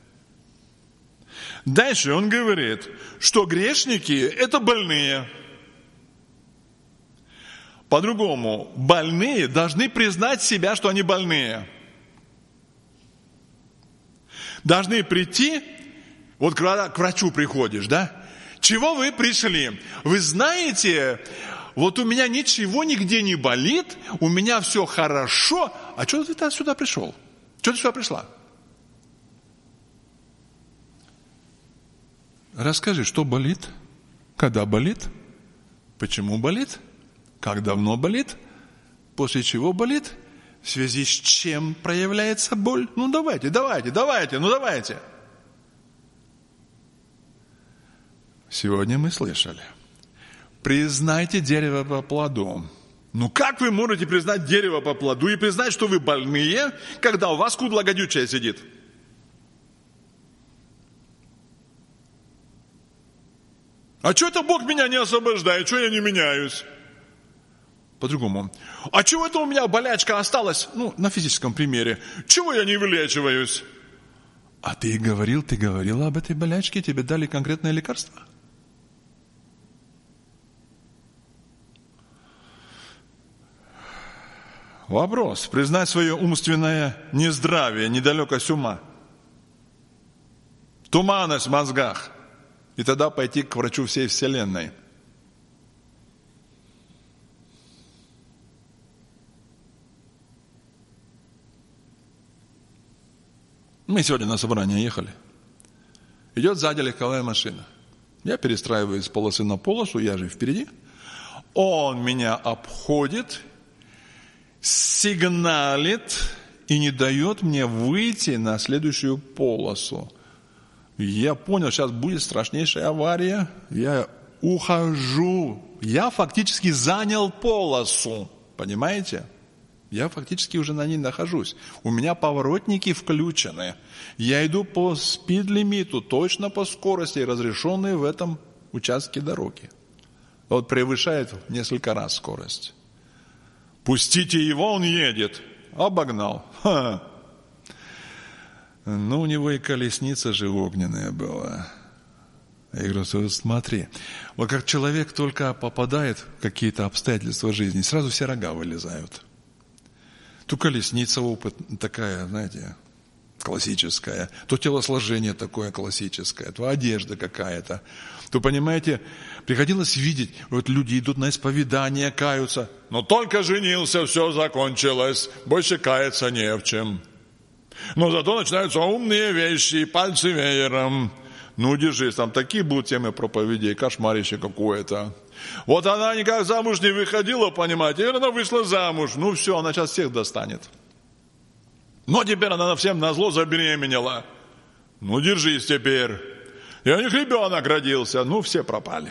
Дальше он говорит, что грешники – это больные. По-другому, больные должны признать себя, что они больные. Должны прийти, вот когда к врачу приходишь, да? Чего вы пришли? Вы знаете, вот у меня ничего нигде не болит, у меня все хорошо. А что ты сюда пришел? Что ты сюда пришла? Расскажи, что болит? Когда болит? Почему болит? Как давно болит? После чего болит? В связи с чем проявляется боль? Ну давайте, давайте, давайте, ну давайте. Сегодня мы слышали. Признайте дерево по плоду. Ну как вы можете признать дерево по плоду и признать, что вы больные, когда у вас кудла гадючая сидит? А что это Бог меня не освобождает? Что я не меняюсь? По-другому. А чего это у меня болячка осталась? Ну, на физическом примере. Чего я не вылечиваюсь? А ты говорил, ты говорила об этой болячке, тебе дали конкретное лекарство? Вопрос. Признать свое умственное нездравие, недалекость ума. Туманность в мозгах. И тогда пойти к врачу всей вселенной. Мы сегодня на собрание ехали. Идет сзади легковая машина. Я перестраиваюсь с полосы на полосу, я же впереди. Он меня обходит, сигналит и не дает мне выйти на следующую полосу. Я понял, сейчас будет страшнейшая авария. Я ухожу. Я фактически занял полосу. Понимаете? Я фактически уже на ней нахожусь. У меня поворотники включены. Я иду по спид-лимиту, точно по скорости, разрешенной в этом участке дороги. Вот превышает несколько раз скорость. Пустите его, он едет. Обогнал. Ха. Ну, у него и колесница же огненная была. Я говорю, смотри, вот как человек только попадает в какие-то обстоятельства жизни, сразу все рога вылезают. То колесница опыт такая, знаете, классическая, то телосложение такое классическое, то одежда какая-то. То, понимаете, приходилось видеть, вот люди идут на исповедание, каются, но только женился, все закончилось, больше каяться не в чем. Но зато начинаются умные вещи, пальцы веером. Ну, держись, там такие будут темы проповедей, кошмарище какое-то. Вот она никак замуж не выходила, понимаете, теперь она вышла замуж. Ну, все, она сейчас всех достанет. Но теперь она всем назло забеременела. Ну, держись теперь. И у них ребенок родился. Ну, все пропали.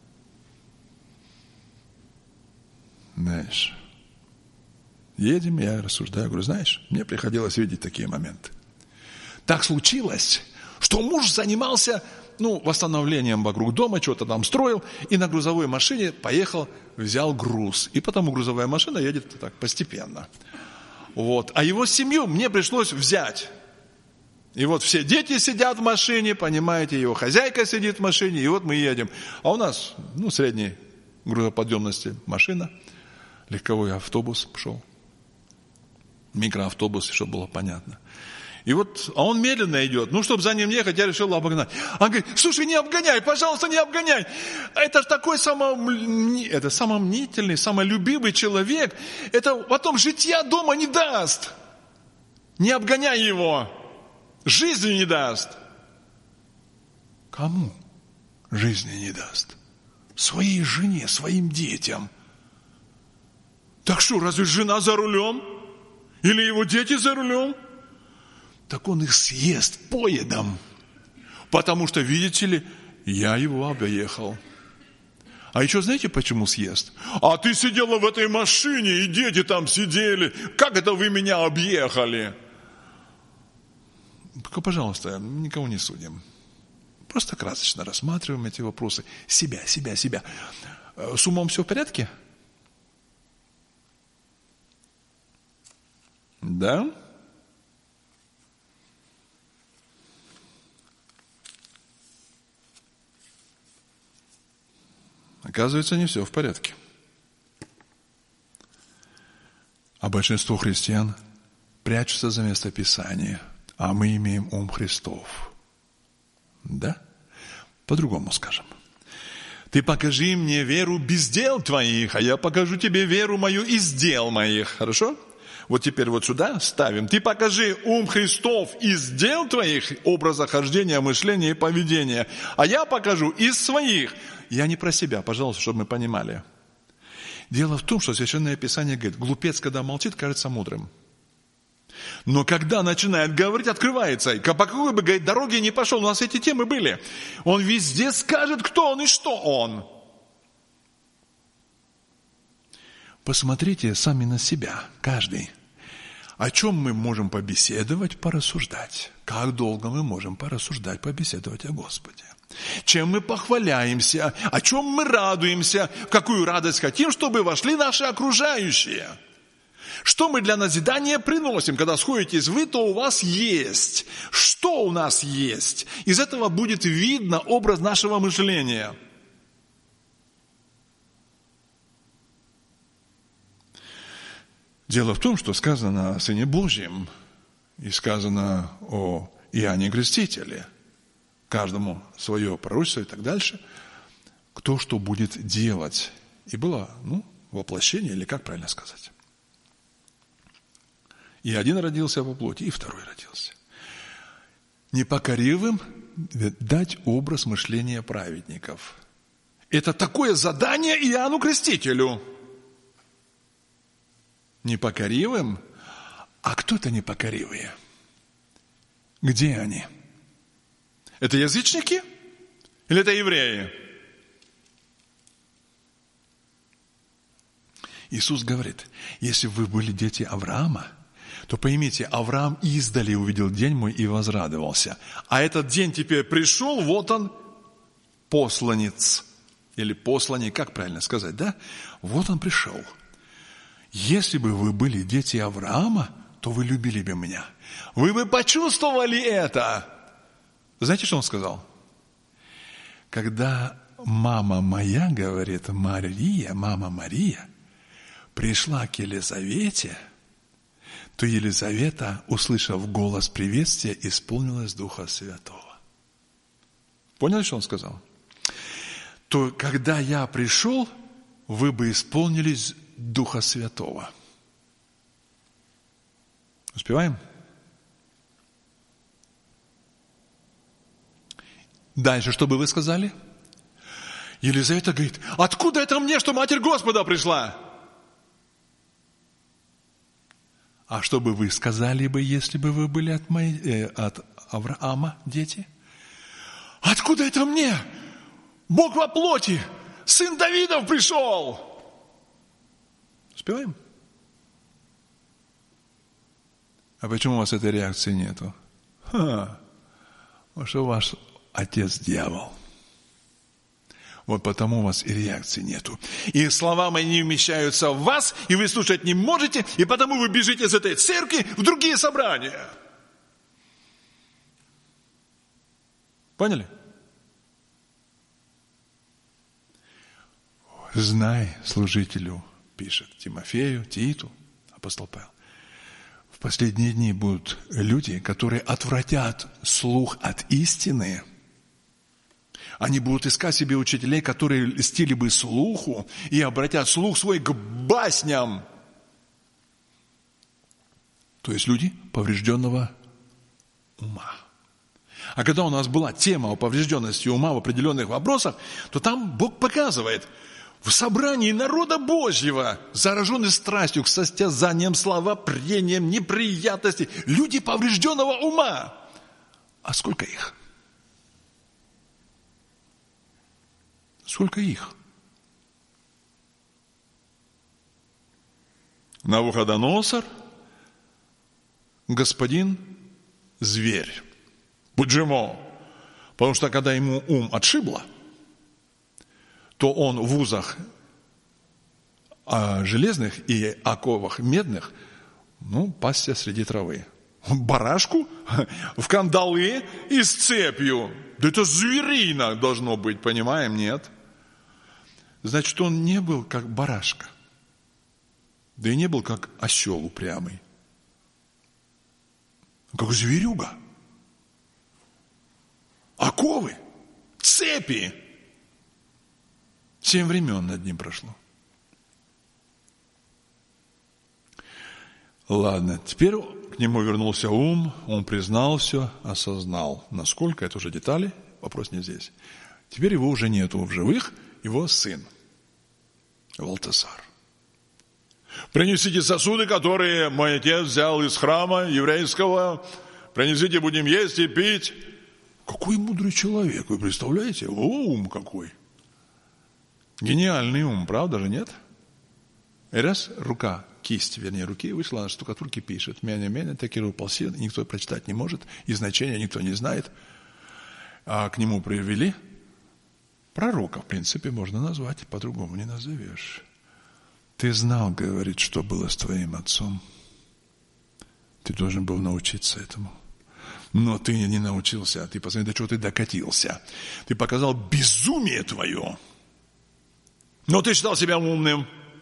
Знаешь, едем, я рассуждаю, говорю, знаешь, мне приходилось видеть такие моменты. Так случилось, что муж занимался, ну, восстановлением вокруг дома, что-то там строил, и на грузовой машине поехал, взял груз. И потому грузовая машина едет так постепенно. Вот. А его семью мне пришлось взять. И вот все дети сидят в машине, понимаете, его хозяйка сидит в машине, и вот мы едем. А у нас, ну, средней грузоподъемности машина, легковой автобус шел, микроавтобус, чтобы было понятно. И вот, а он медленно идет. Ну, чтобы за ним ехать, я решил обогнать. Он говорит, слушай, не обгоняй, пожалуйста, не обгоняй. Это же такой само, это самомнительный, самолюбивый человек. Это потом житья дома не даст. Не обгоняй его. Жизни не даст. Кому жизни не даст? Своей жене, своим детям. Так что, разве жена за рулем? Или его дети за рулем? так он их съест поедом. Потому что, видите ли, я его объехал. А еще знаете, почему съест? А ты сидела в этой машине, и дети там сидели. Как это вы меня объехали? Только, пожалуйста, никого не судим. Просто красочно рассматриваем эти вопросы. Себя, себя, себя. С умом все в порядке? Да? Оказывается, не все в порядке. А большинство христиан прячутся за местописание, а мы имеем ум Христов. Да? По-другому скажем. Ты покажи мне веру без дел твоих, а я покажу тебе веру мою из дел моих. Хорошо? Вот теперь вот сюда ставим. Ты покажи ум Христов из дел твоих, образа хождения, мышления и поведения, а я покажу из своих. Я не про себя, пожалуйста, чтобы мы понимали. Дело в том, что Священное Писание говорит, глупец, когда молчит, кажется мудрым. Но когда начинает говорить, открывается. И по какой бы, говорит, дороге не пошел, у нас эти темы были. Он везде скажет, кто он и что он. Посмотрите сами на себя, каждый. О чем мы можем побеседовать, порассуждать? Как долго мы можем порассуждать, побеседовать о Господе? Чем мы похваляемся? О чем мы радуемся? В какую радость хотим, чтобы вошли наши окружающие? Что мы для назидания приносим? Когда сходитесь вы, то у вас есть. Что у нас есть? Из этого будет видно образ нашего мышления. Дело в том, что сказано о Сыне Божьем и сказано о Иоанне Крестителе. Каждому свое пророчество и так дальше. Кто что будет делать. И было, ну, воплощение, или как правильно сказать. И один родился во плоти, и второй родился. Непокоривым дать образ мышления праведников. Это такое задание Иоанну Крестителю. Непокоривым? А кто это непокоривые? Где они? Это язычники? Или это евреи? Иисус говорит, если вы были дети Авраама, то поймите, Авраам издали увидел день мой и возрадовался. А этот день теперь пришел, вот он, посланец. Или посланник, как правильно сказать, да? Вот он пришел. Если бы вы были дети Авраама, то вы любили бы меня. Вы бы почувствовали это. Знаете, что он сказал? Когда мама моя, говорит Мария, мама Мария, пришла к Елизавете, то Елизавета, услышав голос приветствия, исполнилась Духа Святого. Поняли, что он сказал? То когда я пришел, вы бы исполнились Духа Святого. Успеваем? Дальше, что бы вы сказали? Елизавета говорит, откуда это мне, что Матерь Господа пришла? А что бы вы сказали бы, если бы вы были от, моей, э, от Авраама, дети? Откуда это мне? Бог во плоти, сын Давидов пришел. Успеваем? А почему у вас этой реакции нету? Ха, потому что ваш отец дьявол. Вот потому у вас и реакции нету. И слова мои не вмещаются в вас, и вы слушать не можете, и потому вы бежите из этой церкви в другие собрания. Поняли? Знай служителю, пишет Тимофею, Титу, апостол Павел. В последние дни будут люди, которые отвратят слух от истины. Они будут искать себе учителей, которые льстили бы слуху и обратят слух свой к басням. То есть люди поврежденного ума. А когда у нас была тема о поврежденности ума в определенных вопросах, то там Бог показывает, в собрании народа Божьего, зараженные страстью к состязаниям, словопрениям, неприятностей, люди поврежденного ума. А сколько их? Сколько их? Навуходоносор, господин зверь, буджимо. Потому что когда ему ум отшибло, то он в узах железных и оковах медных, ну, пасся среди травы. Барашку в кандалы и с цепью. Да это зверино должно быть, понимаем, нет? Значит, он не был как барашка. Да и не был как осел упрямый. Как зверюга. Оковы, цепи. Семь времен над ним прошло. Ладно, теперь к нему вернулся ум, он признал все, осознал. Насколько, это уже детали, вопрос не здесь. Теперь его уже нету в живых, его сын, Валтасар. Принесите сосуды, которые мой отец взял из храма еврейского, принесите, будем есть и пить. Какой мудрый человек, вы представляете? О, ум какой. Гениальный ум, правда же, нет? И раз рука, кисть, вернее, руки вышла, на штукатурке пишет. Меня-меня, такие полсил, никто прочитать не может, и значения никто не знает. А к нему привели пророка, в принципе, можно назвать, по-другому не назовешь. Ты знал, говорит, что было с твоим отцом. Ты должен был научиться этому. Но ты не научился. Ты посмотри, до чего ты докатился. Ты показал безумие твое. Но ты считал себя умным.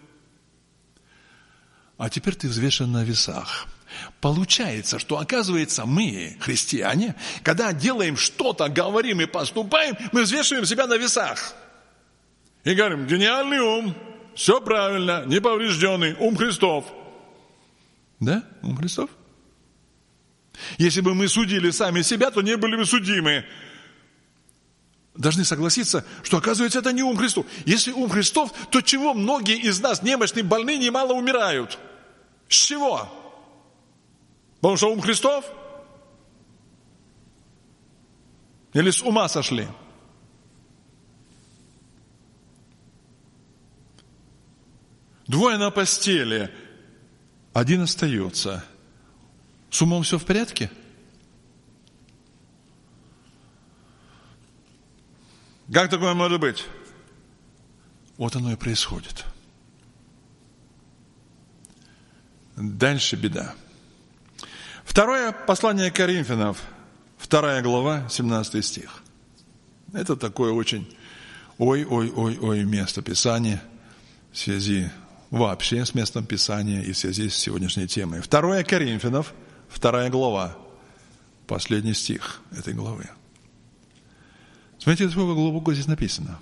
А теперь ты взвешен на весах. Получается, что, оказывается, мы, христиане, когда делаем что-то, говорим и поступаем, мы взвешиваем себя на весах. И говорим, гениальный ум, все правильно, неповрежденный, ум Христов. Да? Ум Христов? Если бы мы судили сами себя, то не были бы судимы. Должны согласиться, что, оказывается, это не ум Христов. Если ум Христов, то чего многие из нас, немощные, больные, немало умирают? С чего? Потому что ум Христов? Или с ума сошли? Двое на постели, один остается. С умом все в порядке? Как такое может быть? Вот оно и происходит. Дальше беда. Второе послание Коринфянам, вторая глава, семнадцатый стих. Это такое очень ой-ой-ой-ой место Писания в связи вообще с местом Писания и в связи с сегодняшней темой. Второе Коринфянам, вторая глава, последний стих этой главы. Смотрите, сколько глубоко здесь написано.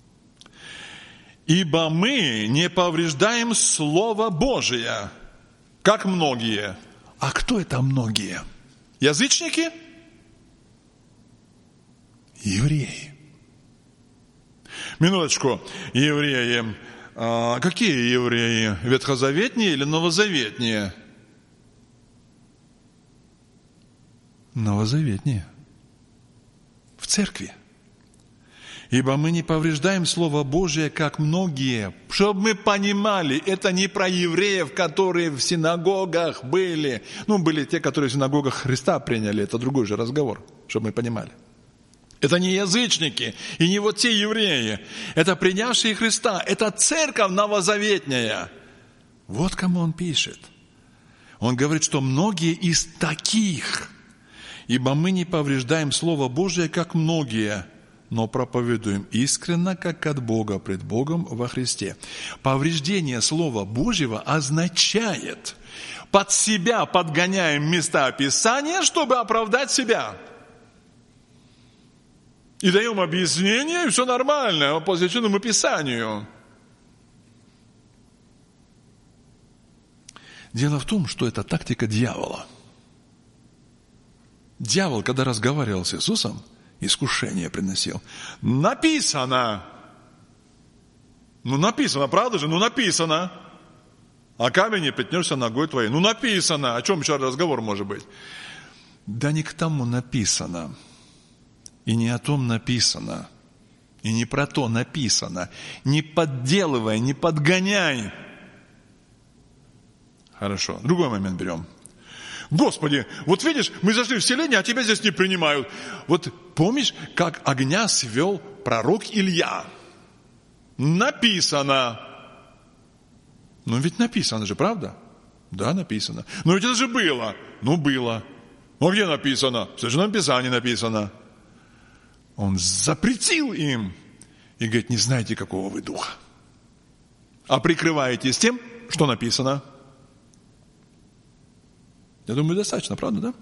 «Ибо мы не повреждаем Слово Божие, как многие». А кто это многие? Язычники? Евреи. Минуточку. Евреи. А какие евреи? Ветхозаветные или новозаветные? Новозаветные. В церкви. Ибо мы не повреждаем Слово Божие, как многие. Чтобы мы понимали, это не про евреев, которые в синагогах были. Ну, были те, которые в синагогах Христа приняли. Это другой же разговор, чтобы мы понимали. Это не язычники и не вот те евреи. Это принявшие Христа. Это церковь новозаветняя. Вот кому он пишет. Он говорит, что многие из таких. Ибо мы не повреждаем Слово Божие, как многие, но проповедуем искренно, как от Бога, пред Богом во Христе. Повреждение Слова Божьего означает, под себя подгоняем места Писания, чтобы оправдать себя. И даем объяснение, и все нормально, по Священному Писанию. Дело в том, что это тактика дьявола. Дьявол, когда разговаривал с Иисусом, искушение приносил. Написано. Ну, написано, правда же? Ну, написано. А камень не притнешься ногой твоей. Ну, написано. О чем еще разговор может быть? Да не к тому написано. И не о том написано. И не про то написано. Не подделывай, не подгоняй. Хорошо. Другой момент берем. Господи, вот видишь, мы зашли в селение, а тебя здесь не принимают. Вот помнишь, как огня свел пророк Илья? Написано. Ну ведь написано же, правда? Да, написано. Но ведь это же было. Ну, было. Ну, где написано? В Священном Писании написано. Он запретил им. И говорит, не знаете, какого вы духа. А прикрываетесь тем, что написано. Я думаю, достаточно, правда, да?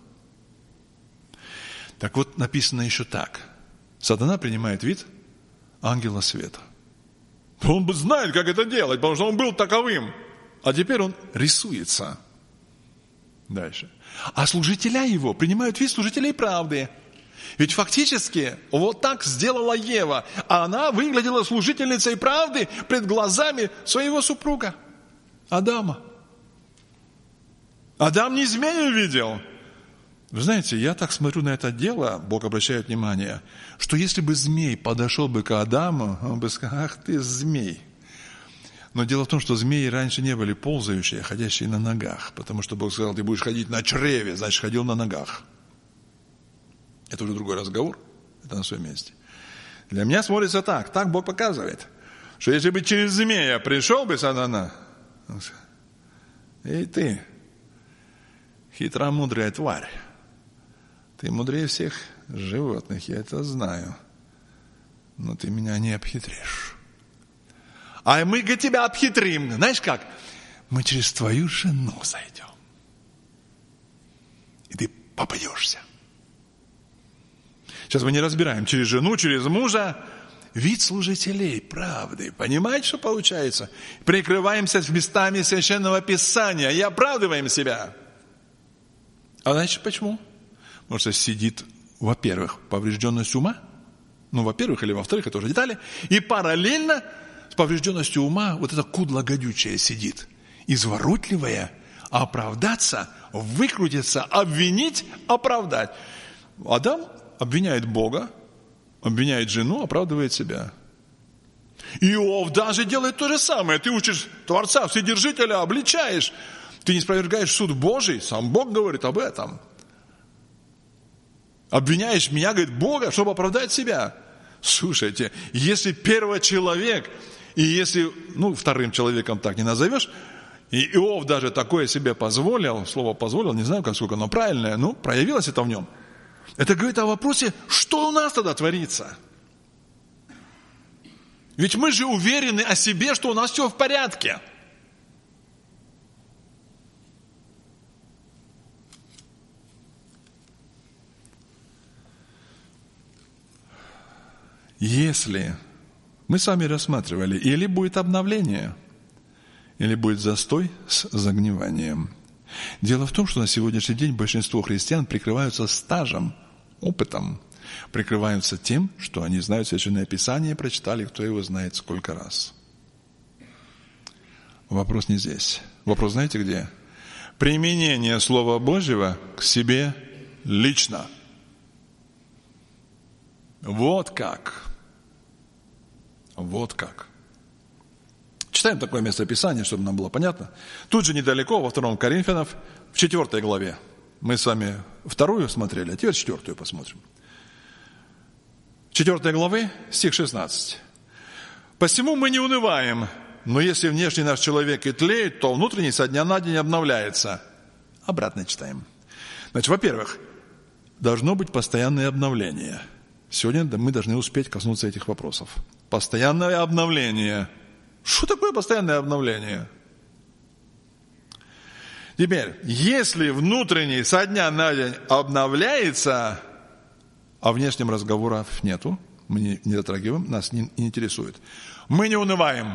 Так вот, написано еще так. Сатана принимает вид ангела света. Он знает, как это делать, потому что он был таковым. А теперь он рисуется. Дальше. А служителя его принимают вид служителей правды. Ведь фактически вот так сделала Ева. А она выглядела служительницей правды пред глазами своего супруга Адама. Адам не змею видел. Вы знаете, я так смотрю на это дело, Бог обращает внимание, что если бы змей подошел бы к Адаму, он бы сказал, ах ты змей. Но дело в том, что змеи раньше не были ползающие, а ходящие на ногах. Потому что Бог сказал, ты будешь ходить на чреве, значит, ходил на ногах. Это уже другой разговор, это на своем месте. Для меня смотрится так, так Бог показывает, что если бы через змея пришел бы сатана, эй ты, хитромудрая тварь, ты мудрее всех животных, я это знаю, но ты меня не обхитришь. А мы тебя обхитрим. Знаешь как? Мы через твою жену зайдем. И ты попадешься. Сейчас мы не разбираем через жену, через мужа. Вид служителей правды. Понимаете, что получается? Прикрываемся местами Священного Писания и оправдываем себя. А знаете почему? Потому что сидит, во-первых, поврежденность ума. Ну, во-первых, или во-вторых, это уже детали. И параллельно с поврежденностью ума вот эта кудла гадючая сидит. Изворотливая, оправдаться, выкрутиться, обвинить, оправдать. Адам обвиняет Бога, обвиняет жену, оправдывает себя. Иов даже делает то же самое. Ты учишь Творца, Вседержителя, обличаешь. Ты не спровергаешь суд Божий, сам Бог говорит об этом. Обвиняешь меня, говорит, Бога, чтобы оправдать себя. Слушайте, если первый человек, и если, ну, вторым человеком так не назовешь, и Иов даже такое себе позволил, слово позволил, не знаю, как сколько оно правильное, ну, проявилось это в нем. Это говорит о вопросе, что у нас тогда творится? Ведь мы же уверены о себе, что у нас все в порядке. Если мы сами рассматривали, или будет обновление, или будет застой с загниванием. Дело в том, что на сегодняшний день большинство христиан прикрываются стажем, опытом, прикрываются тем, что они знают Священное Писание, прочитали, кто его знает сколько раз. Вопрос не здесь. Вопрос знаете где? Применение Слова Божьего к себе лично. Вот как. Вот как. Читаем такое местописание, чтобы нам было понятно. Тут же недалеко, во втором Коринфянов, в четвертой главе. Мы с вами вторую смотрели, а теперь четвертую посмотрим. Четвертой главы, стих шестнадцать. «Посему мы не унываем, но если внешний наш человек и тлеет, то внутренний со дня на день обновляется». Обратно читаем. Значит, во-первых, должно быть постоянное обновление. Сегодня мы должны успеть коснуться этих вопросов. Постоянное обновление. Что такое постоянное обновление? Теперь, если внутренний со дня на день обновляется, а внешним разговоров нету, мы не, не затрагиваем, нас не, не интересует. Мы не унываем.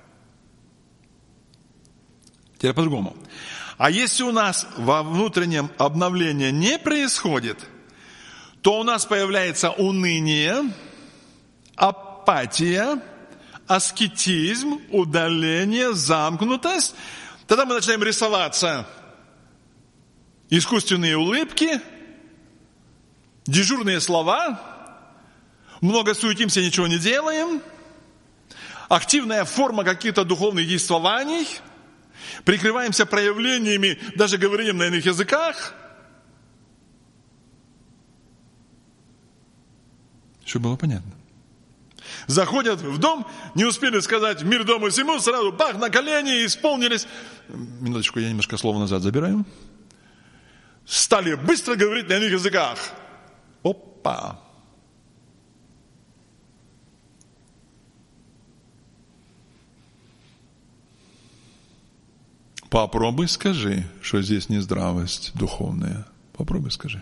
Теперь по-другому. А если у нас во внутреннем обновлении не происходит, то у нас появляется уныние, апатия, аскетизм, удаление, замкнутость. Тогда мы начинаем рисоваться. Искусственные улыбки, дежурные слова, много суетимся, ничего не делаем, активная форма каких-то духовных действований, прикрываемся проявлениями, даже говорением на иных языках. Чтобы было понятно. Заходят в дом, не успели сказать «мир дому всему», сразу бах, на колени, исполнились. Минуточку, я немножко слово назад забираю. Стали быстро говорить на иных языках. Опа! Попробуй скажи, что здесь не здравость духовная. Попробуй скажи.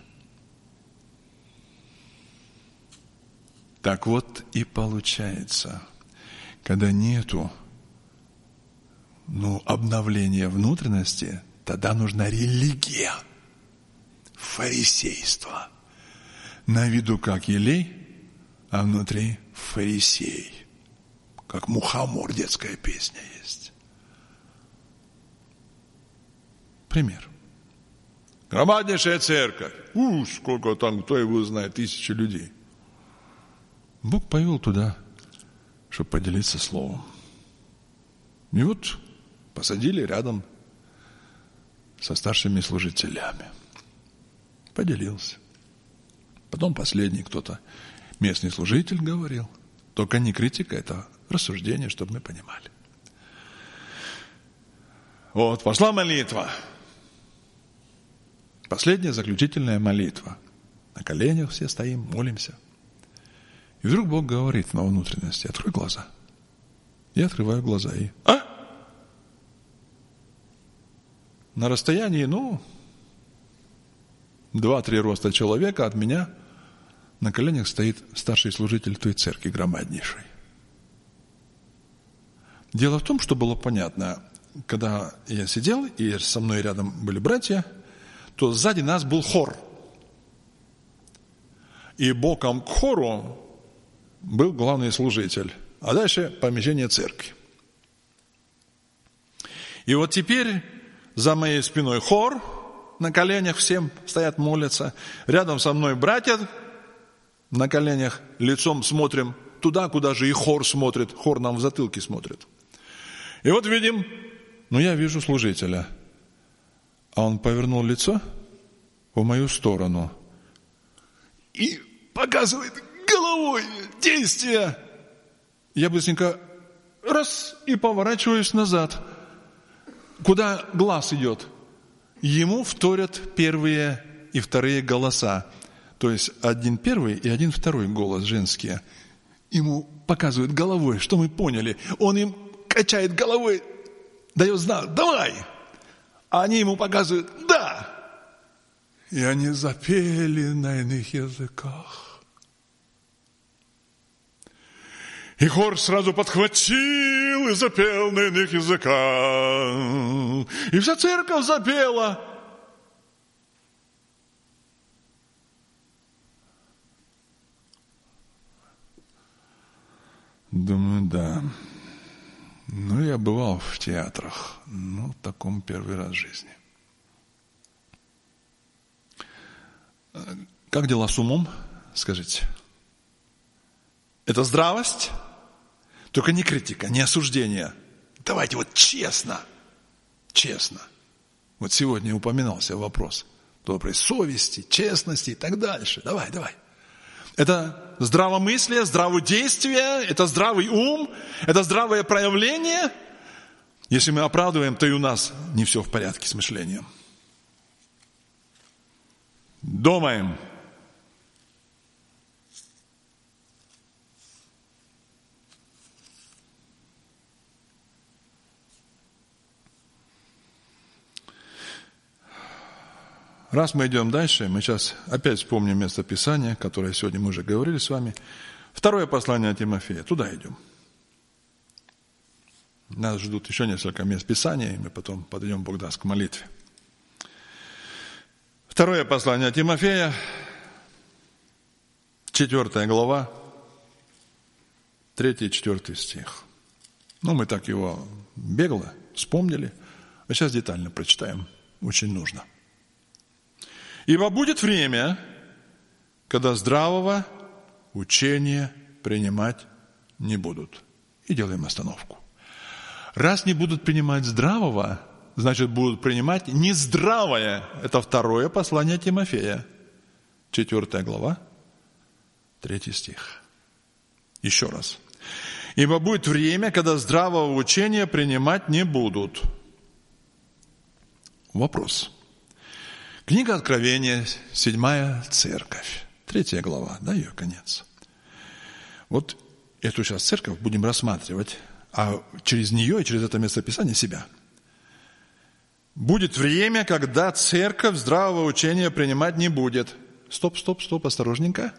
Так вот и получается, когда нету ну, обновления внутренности, тогда нужна религия, фарисейство. На виду как елей, а внутри фарисей. Как мухомор, детская песня есть. Пример. Громаднейшая церковь. У, сколько там, кто его знает, тысячи людей. Бог повел туда, чтобы поделиться словом. И вот посадили рядом со старшими служителями. Поделился. Потом последний кто-то, местный служитель говорил. Только не критика, это рассуждение, чтобы мы понимали. Вот, пошла молитва. Последняя заключительная молитва. На коленях все стоим, молимся. И вдруг Бог говорит на внутренности: открой глаза. Я открываю глаза и... А? На расстоянии, ну, два-три роста человека от меня на коленях стоит старший служитель той церкви громаднейшей. Дело в том, что было понятно, когда я сидел, и со мной рядом были братья, то сзади нас был хор. И боком к хору был главный служитель, а дальше помещение церкви. И вот теперь за моей спиной хор, на коленях всем стоят, молятся. Рядом со мной братья на коленях, лицом смотрим туда, куда же и хор смотрит. Хор нам в затылке смотрит. И вот видим, ну я вижу служителя, а он повернул лицо в мою сторону и показывает головой действие. Я быстренько раз и поворачиваюсь назад. Куда глаз идет? Ему вторят первые и вторые голоса. То есть один первый и один второй голос женские. Ему показывают головой, что мы поняли. Он им качает головой, дает знак: давай. А они ему показывают: да. И они запели на иных языках. И хор сразу подхватил и запел на иных языках. И вся церковь запела. Думаю, да. Ну, я бывал в театрах. Ну, в таком первый раз в жизни. Как дела с умом? Скажите. Это здравость? Только не критика, не осуждение. Давайте вот честно, честно. Вот сегодня упоминался вопрос доброй совести, честности и так дальше. Давай, давай. Это здравомыслие, здраводействие, это здравый ум, это здравое проявление. Если мы оправдываем, то и у нас не все в порядке с мышлением. Думаем. Раз мы идем дальше, мы сейчас опять вспомним место Писания, которое сегодня мы уже говорили с вами. Второе послание Тимофея. Туда идем. Нас ждут еще несколько мест Писания, и мы потом подойдем, Бог даст, к молитве. Второе послание Тимофея, четвертая глава, третий и четвертый стих. Ну, мы так его бегло вспомнили, а сейчас детально прочитаем. Очень нужно. «Ибо будет время, когда здравого учения принимать не будут». И делаем остановку. Раз не будут принимать здравого, значит, будут принимать нездравое. Это второе послание Тимофея. Четвертая глава, третий стих. Еще раз. «Ибо будет время, когда здравого учения принимать не будут». Вопрос. Книга Откровения, седьмая церковь. Третья глава, да, ее конец. Вот эту сейчас церковь будем рассматривать, а через нее и через это местописание себя. Будет время, когда церковь здравого учения принимать не будет. Стоп, стоп, стоп, осторожненько.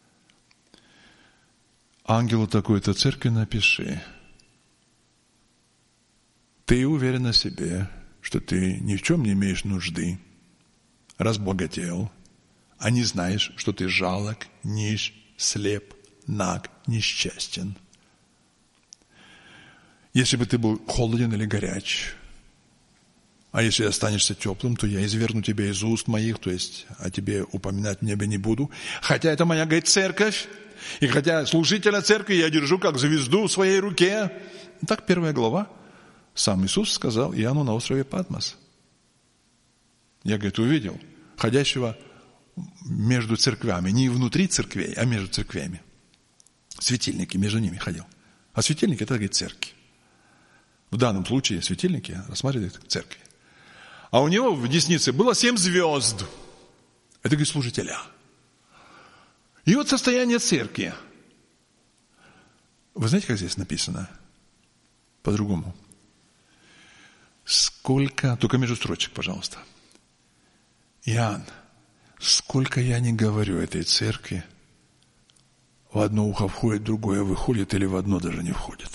Ангелу такой-то церкви напиши. Ты уверен в себе, что ты ни в чем не имеешь нужды, разбогател, а не знаешь, что ты жалок, нищ, слеп, наг, несчастен. Если бы ты был холоден или горяч, а если останешься теплым, то я изверну тебя из уст моих, то есть о тебе упоминать в небе не буду. Хотя это моя, говорит, церковь, и хотя служителя церкви я держу как звезду в своей руке. Так первая глава. Сам Иисус сказал Иоанну на острове Патмос. Я, говорит, увидел ходящего между церквями, не внутри церквей, а между церквями. Светильники, между ними ходил. А светильники – это, говорит, церкви. В данном случае светильники рассматривают церкви. А у него в деснице было семь звезд. Это, говорит, служителя. И вот состояние церкви. Вы знаете, как здесь написано? По-другому. Сколько, только между строчек, пожалуйста. Иоанн, сколько я не говорю этой церкви, в одно ухо входит, в другое выходит, или в одно даже не входит.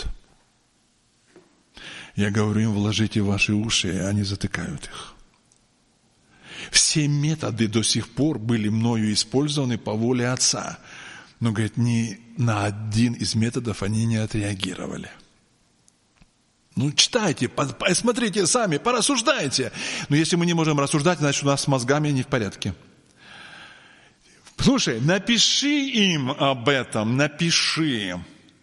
Я говорю им, вложите ваши уши, и они затыкают их. Все методы до сих пор были мною использованы по воле Отца. Но, говорит, ни на один из методов они не отреагировали. Ну, читайте, посмотрите сами, порассуждайте. Но если мы не можем рассуждать, значит, у нас с мозгами не в порядке. Слушай, напиши им об этом, напиши.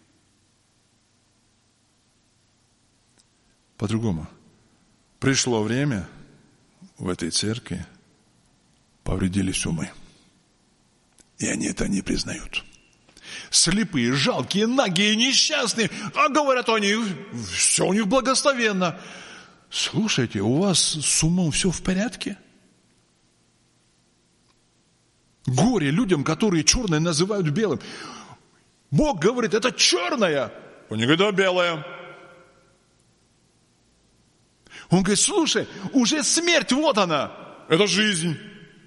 По-другому. Пришло время, в этой церкви повредились умы. И они это не признают. Слепые, жалкие, нагие, несчастные. А говорят они, все у них благословенно. Слушайте, у вас с умом все в порядке? Горе людям, которые черное называют белым. Бог говорит, это черное. Он говорит, это белое. Он говорит, слушай, уже смерть, вот она. Это жизнь.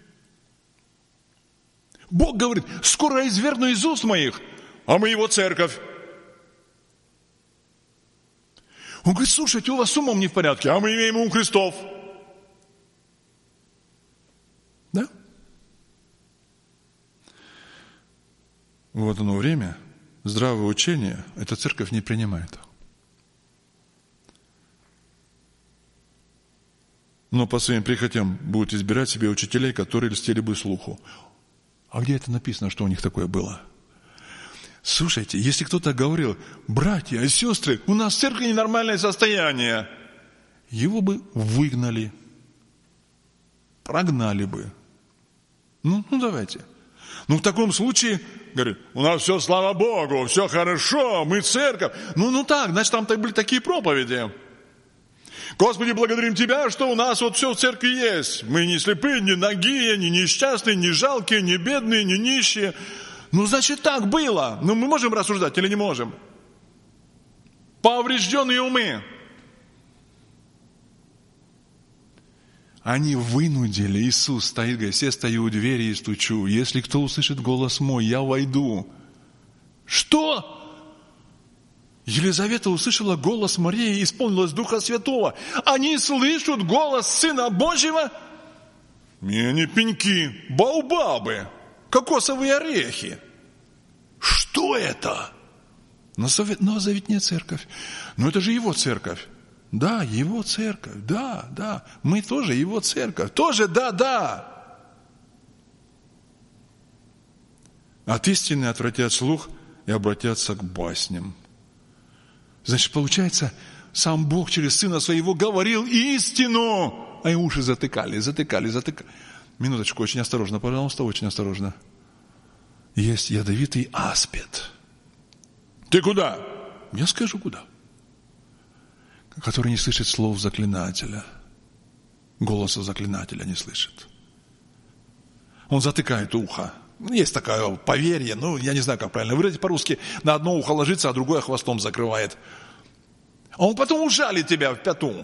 Бог говорит, скоро я изверну из уст моих, а мы его церковь. Он говорит, слушайте, у вас с умом не в порядке, а мы имеем ум Христов. Да? Вот оно время, здравое учение, эта церковь не принимает. Но по своим прихотям будут избирать себе учителей, которые льстили бы слуху. А где это написано, что у них такое было? Слушайте, если кто-то говорил, братья и сестры, у нас в церкви ненормальное состояние, его бы выгнали, прогнали бы. Ну, ну давайте. Ну, в таком случае, говорит, у нас все, слава Богу, все хорошо, мы церковь. Ну, ну так, значит, там были такие проповеди. Господи, благодарим Тебя, что у нас вот все в церкви есть. Мы не слепые, не нагие, не несчастные, не жалкие, не бедные, не нищие. Ну, значит, так было. Ну, мы можем рассуждать или не можем? Поврежденные умы. Они вынудили, Иисус стоит, говорит, все стою у двери и стучу. Если кто услышит голос мой, я войду. Что? Елизавета услышала голос Марии и исполнилась Духа Святого. Они слышат голос Сына Божьего? Не, не пеньки, баобабы, кокосовые орехи. Что это? Новозаветная церковь. Но это же его церковь. Да, его церковь. Да, да. Мы тоже его церковь. Тоже да, да. От истины отвратят слух и обратятся к басням. Значит, получается, сам Бог через Сына Своего говорил истину, а и уши затыкали, затыкали, затыкали. Минуточку, очень осторожно, пожалуйста, очень осторожно. Есть ядовитый аспид. Ты куда? Я скажу, куда. Который не слышит слов заклинателя. Голоса заклинателя не слышит. Он затыкает ухо. Есть такое поверье, ну, я не знаю, как правильно выразить по-русски. На одно ухо ложится, а другое хвостом закрывает. А он потом ужалит тебя в пяту.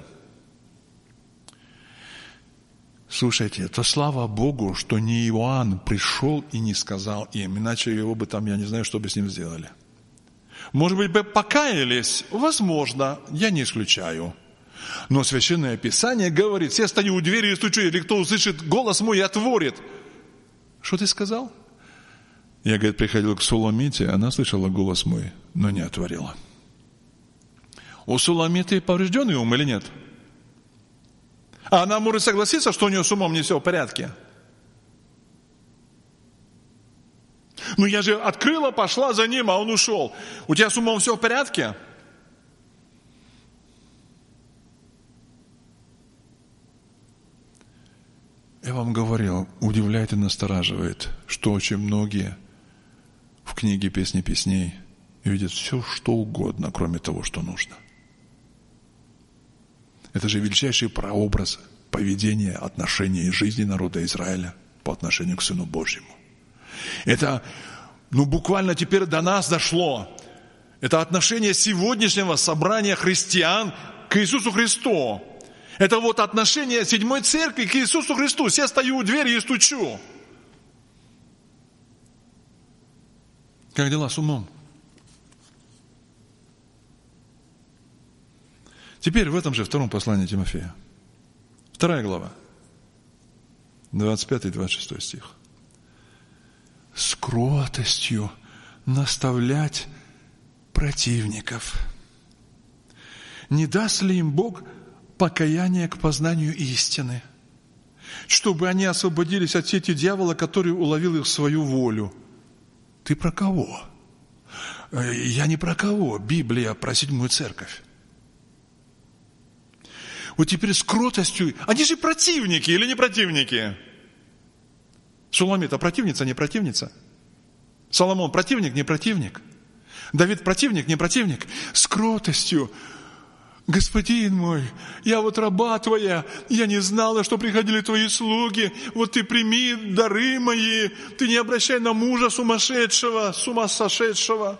Слушайте, то слава Богу, что не Иоанн пришел и не сказал им, иначе его бы там, я не знаю, что бы с ним сделали. Может быть, бы покаялись? Возможно, я не исключаю. Но Священное Писание говорит, все стою у двери и стучу, или кто услышит голос мой и отворит. Что ты сказал? Я, говорит, приходил к Суламите, она слышала голос мой, но не отворила. У Суламиты поврежденный ум или нет? А она может согласиться, что у нее с умом не все в порядке? Ну я же открыла, пошла за ним, а он ушел. У тебя с умом все в порядке? Я вам говорил, удивляет и настораживает, что очень многие в книге «Песни песней» видят все, что угодно, кроме того, что нужно. Это же величайший прообраз поведения, отношений и жизни народа Израиля по отношению к Сыну Божьему. Это, ну, буквально теперь до нас дошло. Это отношение сегодняшнего собрания христиан к Иисусу Христу. Это вот отношение седьмой церкви к Иисусу Христу. Я стою у двери и стучу. Как дела с умом? Теперь в этом же втором послании Тимофея. Вторая глава. двадцать пятый двадцать шестой стих. С кротостью наставлять противников. Не даст ли им Бог покаяние к познанию истины, чтобы они освободились от сети дьявола, который уловил их в свою волю? Ты про кого? Я не про кого. Библия про седьмую церковь. Вот теперь с кротостью... Они же противники или не противники? Суламита противница, не противница? Соломон противник, не противник? Давид противник, не противник? С кротостью. Господин мой, я вот раба твоя, я не знала, что приходили твои слуги. Вот ты прими дары мои, ты не обращай на мужа сумасшедшего, с ума сошедшего.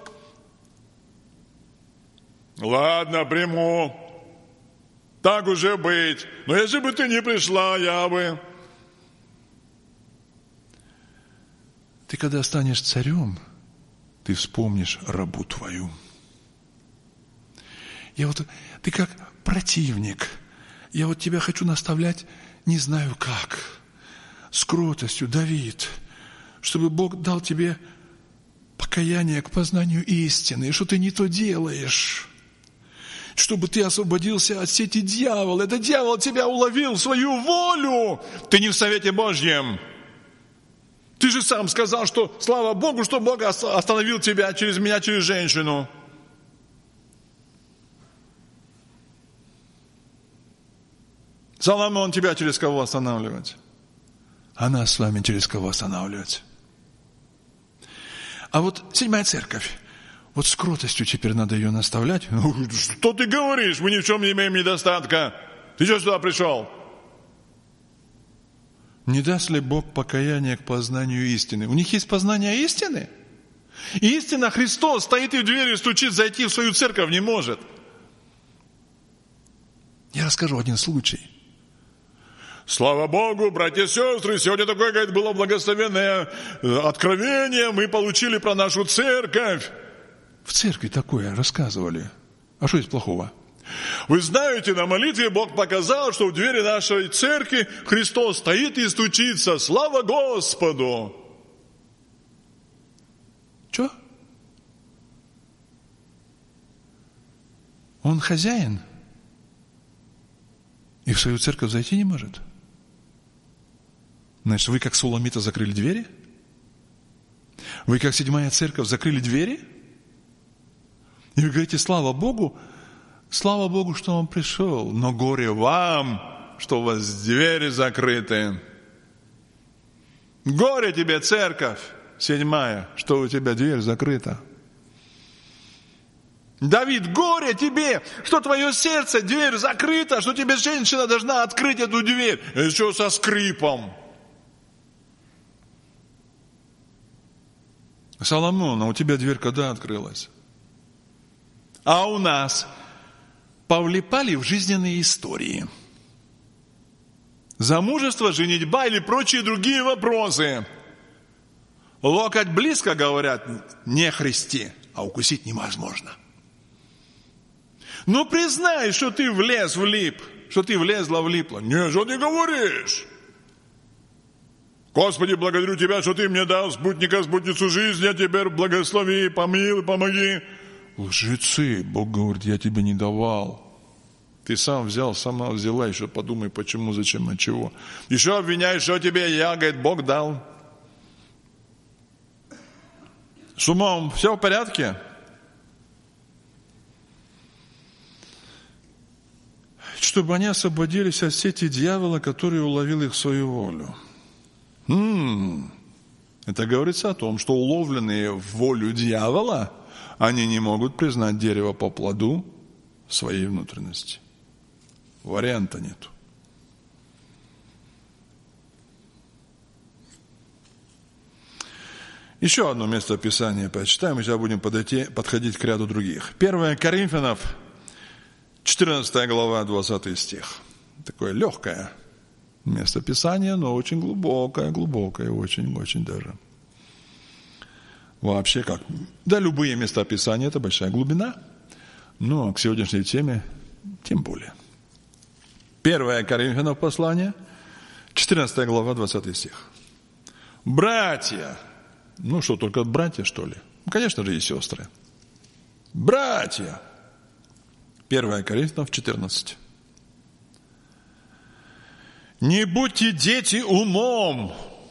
Ладно, приму. Так уже быть. Но если бы ты не пришла, я бы... Ты когда станешь царем, ты вспомнишь рабу твою. Я вот, ты как противник. Я вот тебя хочу наставлять, не знаю как. С кротостью, Давид, чтобы Бог дал тебе покаяние к познанию истины, и что ты не то делаешь. Чтобы ты освободился от сети дьявола. Это дьявол тебя уловил в свою волю. Ты не в совете Божьем. Ты же сам сказал, что слава Богу, что Бог остановил тебя через меня, через женщину. Соломон тебя через кого останавливать? А нас с вами через кого останавливать? А вот седьмая церковь. Вот с кротостью теперь надо ее наставлять. Ну, что ты говоришь? Мы ни в чем не имеем недостатка. Ты что сюда пришел? Не даст ли Бог покаяние к познанию истины? У них есть познание истины? И истина Христос стоит и в двери стучит, зайти в свою церковь не может. Я расскажу один случай. Слава Богу, братья и сестры, сегодня такое, говорит, было благословенное откровение, мы получили про нашу церковь. В церкви такое рассказывали. А что есть плохого? Вы знаете, на молитве Бог показал, что в двери нашей церкви Христос стоит и стучится. Слава Господу! Что? Он хозяин. И в свою церковь зайти не может. Значит, вы как суламиты закрыли двери? Вы как седьмая церковь закрыли двери? И вы говорите, слава Богу, слава Богу, что Он пришел, но горе вам, что у вас двери закрыты. Горе тебе, церковь седьмая, что у тебя дверь закрыта. Давид, горе тебе, что твое сердце, дверь закрыта, что тебе женщина должна открыть эту дверь. Еще со скрипом. Соломон, а у тебя дверь когда открылась? А у нас повлипали в жизненные истории. Замужество, женитьба или прочие другие вопросы. Локоть близко, говорят, не христи, а укусить невозможно. Ну, признай, что ты влез, влип, что ты влезла, влипла. Не, что ты говоришь? Господи, благодарю Тебя, что Ты мне дал спутника, спутницу жизни, а теперь благослови, помилуй, помоги. Лжецы, Бог говорит, я тебе не давал. Ты сам взял, сама взяла, еще подумай, почему, зачем, от чего. Еще обвиняешь, что тебе я, говорит, Бог дал. С умом все в порядке? Чтобы они освободились от сети дьявола, который уловил их в свою волю. М-м-м. Это говорится о том, что уловленные в волю дьявола, они не могут признать дерево по плоду своей внутренности. Варианта нету. Еще одно место Писания прочитаем, и сейчас будем подойти, подходить к ряду других. первое Коринфянов, четырнадцатая глава, двадцатый стих. Такое легкое место Писания, но очень глубокое, глубокое, очень-очень даже. Вообще как? Да, любые места Писания – это большая глубина, но к сегодняшней теме тем более. первое Коринфянов послание, четырнадцатая глава, двадцатый стих. Братья, ну что, только братья, что ли? Ну, конечно же, и сестры. Братья. первое Коринфянов четырнадцать. Не будьте дети умом.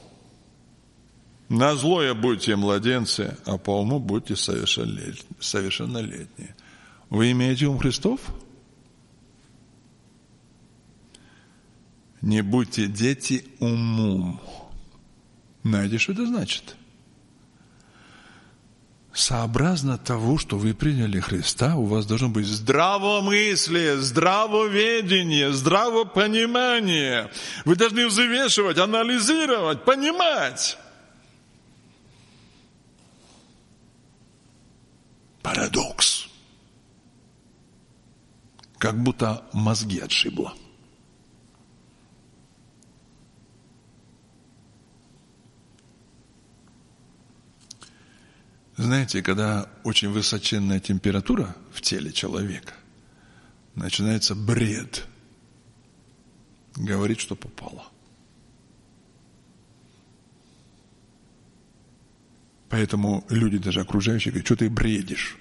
На злое будьте младенцы, а по уму будьте совершеннолетние. Вы имеете ум Христов? Не будьте дети умом. Знаете, что это значит? Сообразно того, что вы приняли Христа, у вас должно быть здравомыслие, здравоведение, здравопонимание. Вы должны взвешивать, анализировать, понимать. Парадокс. Как будто мозги отшибло. Знаете, когда очень высоченная температура в теле человека, начинается бред. Говорит, что попало. Поэтому люди, даже окружающие, говорят, что ты бредишь?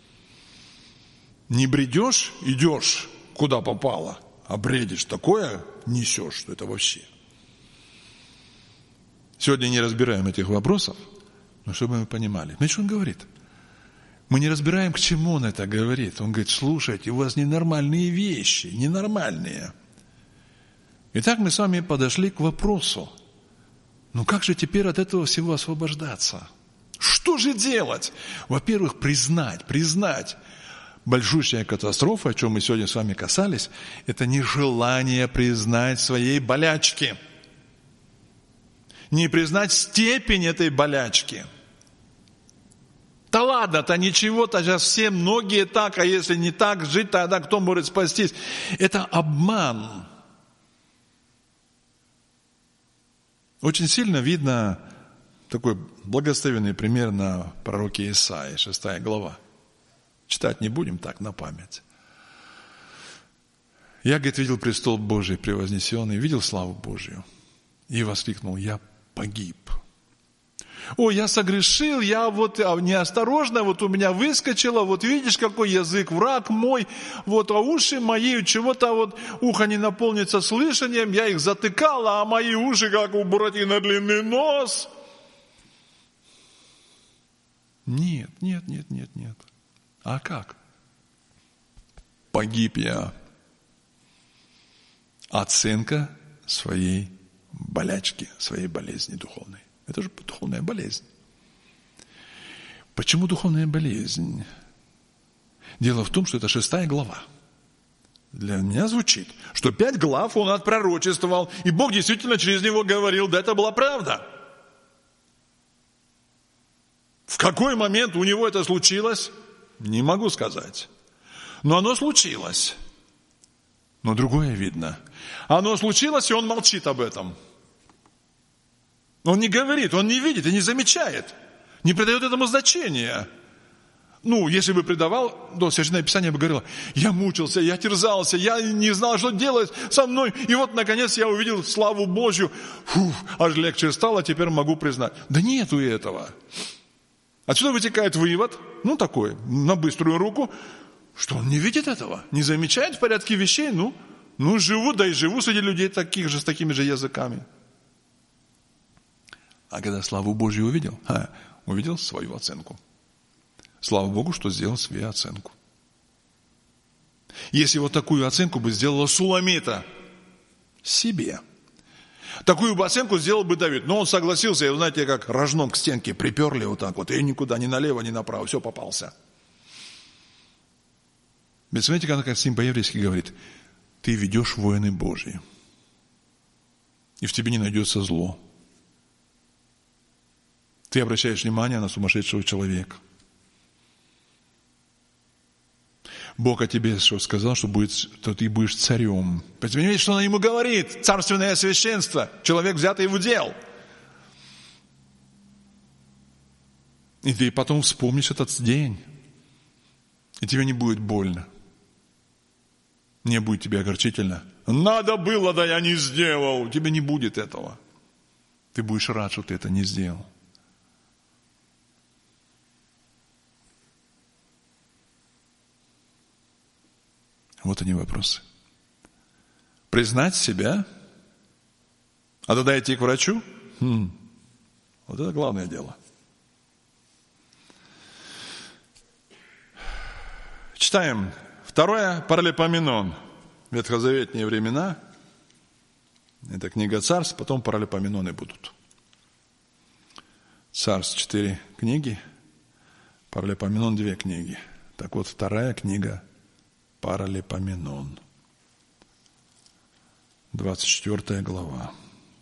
Не бредешь, идешь, куда попало, а бредишь, такое несешь, что это вообще. Сегодня не разбираем этих вопросов, но чтобы мы понимали. Значит, он говорит, мы не разбираем, к чему он это говорит. Он говорит, слушайте, у вас ненормальные вещи, ненормальные. Итак, мы с вами подошли к вопросу, ну как же теперь от этого всего освобождаться? Что же делать? Во-первых, признать, признать. Большущая катастрофа, о чем мы сегодня с вами касались, это нежелание признать своей болячки. Не признать степень этой болячки. Да ладно-то, ничего-то, сейчас все многие так, а если не так жить, тогда кто может спастись? Это обман. Очень сильно видно такой благословенный пример на пророке Исаии, шестая глава. Читать не будем так на память. Я, говорит, видел престол Божий превознесенный, видел славу Божию и воскликнул, я погиб. Ой, я согрешил, я вот неосторожно, вот у меня выскочило, вот видишь, какой язык, враг мой, вот, а уши мои, чего-то вот ухо не наполнится слышанием, я их затыкала, а мои уши, как у Буратино, длинный нос. Нет, нет, нет, нет, нет. А как? Погиб я. Оценка своей болячки, своей болезни духовной. Это же духовная болезнь. Почему духовная болезнь? Дело в том, что это шестая глава. Для меня звучит, что пять глав он отпророчествовал, и Бог действительно через него говорил, да это была правда. В какой момент у него это случилось? Не могу сказать. Но оно случилось. Но другое видно. Оно случилось, и он молчит об этом. Он не говорит, он не видит и не замечает. Не придает этому значения. Ну, если бы придавал, то Священное Писание бы говорило, я мучился, я терзался, я не знал, что делать со мной. И вот, наконец, я увидел славу Божью. Фух, аж легче стало, теперь могу признать. Да нету этого. Отсюда вытекает вывод, ну, такой, на быструю руку, что он не видит этого, не замечает в порядке вещей. Ну, ну живу, да и живу среди людей таких же, с такими же языками. А когда славу Божью увидел, а, увидел свою оценку. Слава Богу, что сделал свою оценку. Если вот такую оценку бы сделала Суламита себе, такую бы оценку сделал бы Давид. Но он согласился, и, знаете, как рожном к стенке приперли вот так вот, и никуда, ни налево, ни направо, все попался. Ведь смотрите, как он с ним по-еврейски говорит, ты ведешь войны Божьи, и в тебе не найдется зло. Ты обращаешь внимание на сумасшедшего человека. Бог о тебе что сказал, что, будет, что ты будешь царем. Понимаете, что он ему говорит? Царственное священство. Человек, взятый в удел. И ты потом вспомнишь этот день. И тебе не будет больно. Не будет тебе огорчительно. Надо было, да я не сделал. Тебе не будет этого. Ты будешь рад, что ты это не сделал. Вот они вопросы. Признать себя, а тогда идти к врачу? Хм. Вот это главное дело. Читаем. Второе, Паралипоменон. Ветхозаветные времена. Это книга Царств, потом Паралипоменоны будут. Царств четыре книги, Паралипоменон две книги. Так вот, вторая книга Паралипоменон. двадцать четвёртая глава.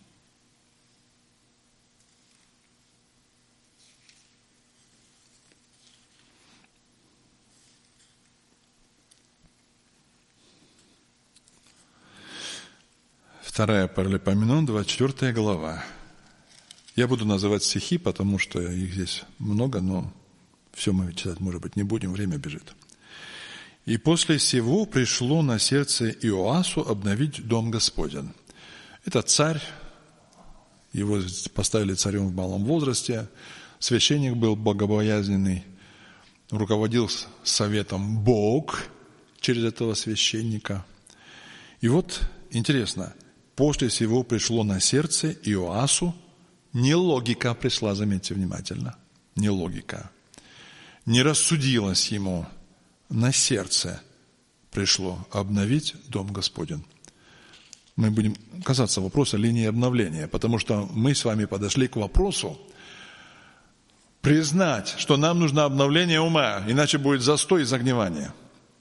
Вторая Паралипоменон, двадцать четвёртая глава. Я буду называть стихи, потому что их здесь много, но все мы читать, может быть, не будем, время бежит. «И после сего пришло на сердце Иоасу обновить дом Господень». Это царь, его поставили царем в малом возрасте, священник был богобоязненный, руководил советом Бог через этого священника. И вот интересно, после сего пришло на сердце Иоасу, не логика пришла, заметьте внимательно, не логика, не рассудилось ему, на сердце пришло обновить дом Господень. Мы будем касаться вопроса линии обновления, потому что мы с вами подошли к вопросу признать, что нам нужно обновление ума, иначе будет застой и загнивание.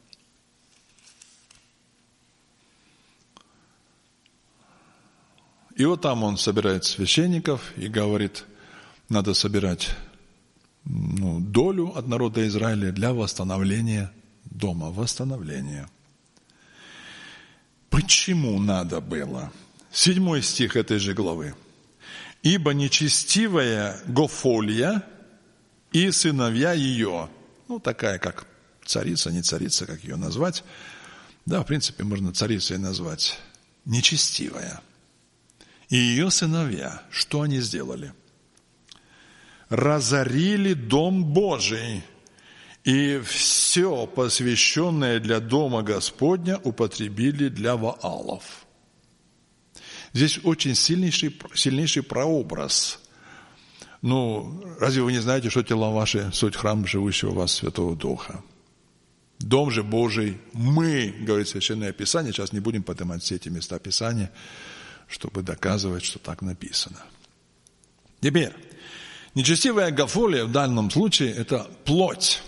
И вот там он собирает священников и говорит, надо собирать ну, долю от народа Израиля для восстановления дома, восстановления. Почему надо было? Седьмой стих этой же главы. «Ибо нечестивая Гофолья и сыновья ее», ну, такая как царица, не царица, как ее назвать, да, в принципе, можно царицей назвать, нечестивая, и ее сыновья, что они сделали? разорили дом Божий, и все посвященное для дома Господня употребили для Ваалов». Здесь очень сильнейший, сильнейший прообраз. Ну, разве вы не знаете, что тела ваши – суть храм живущего в вас Святого Духа? Дом же Божий мы, говорит Священное Писание, сейчас не будем поднимать все эти места Писания, чтобы доказывать, что так написано. Теперь, нечестивая Гафолия в данном случае – это плоть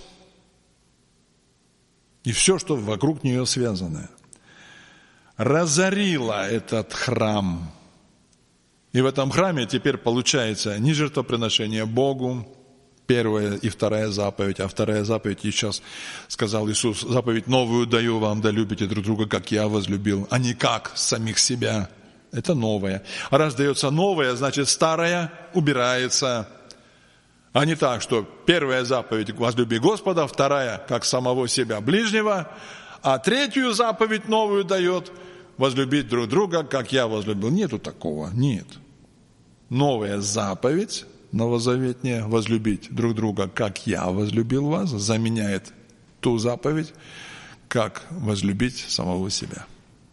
и все, что вокруг нее связано. Разорила этот храм. И в этом храме теперь получается не жертвоприношение Богу, первая и вторая заповедь, а вторая заповедь, и сейчас сказал Иисус, заповедь новую даю вам, да любите друг друга, как я возлюбил, а не как самих себя. Это новое. А раз дается новое, значит старое убирается. А не так, что первая заповедь возлюби Господа, вторая как самого себя ближнего, а третью заповедь новую дает возлюбить друг друга, как я возлюбил. Нету такого, нет. Новая заповедь, новозаветная, возлюбить друг друга, как я возлюбил вас, заменяет ту заповедь, как возлюбить самого себя.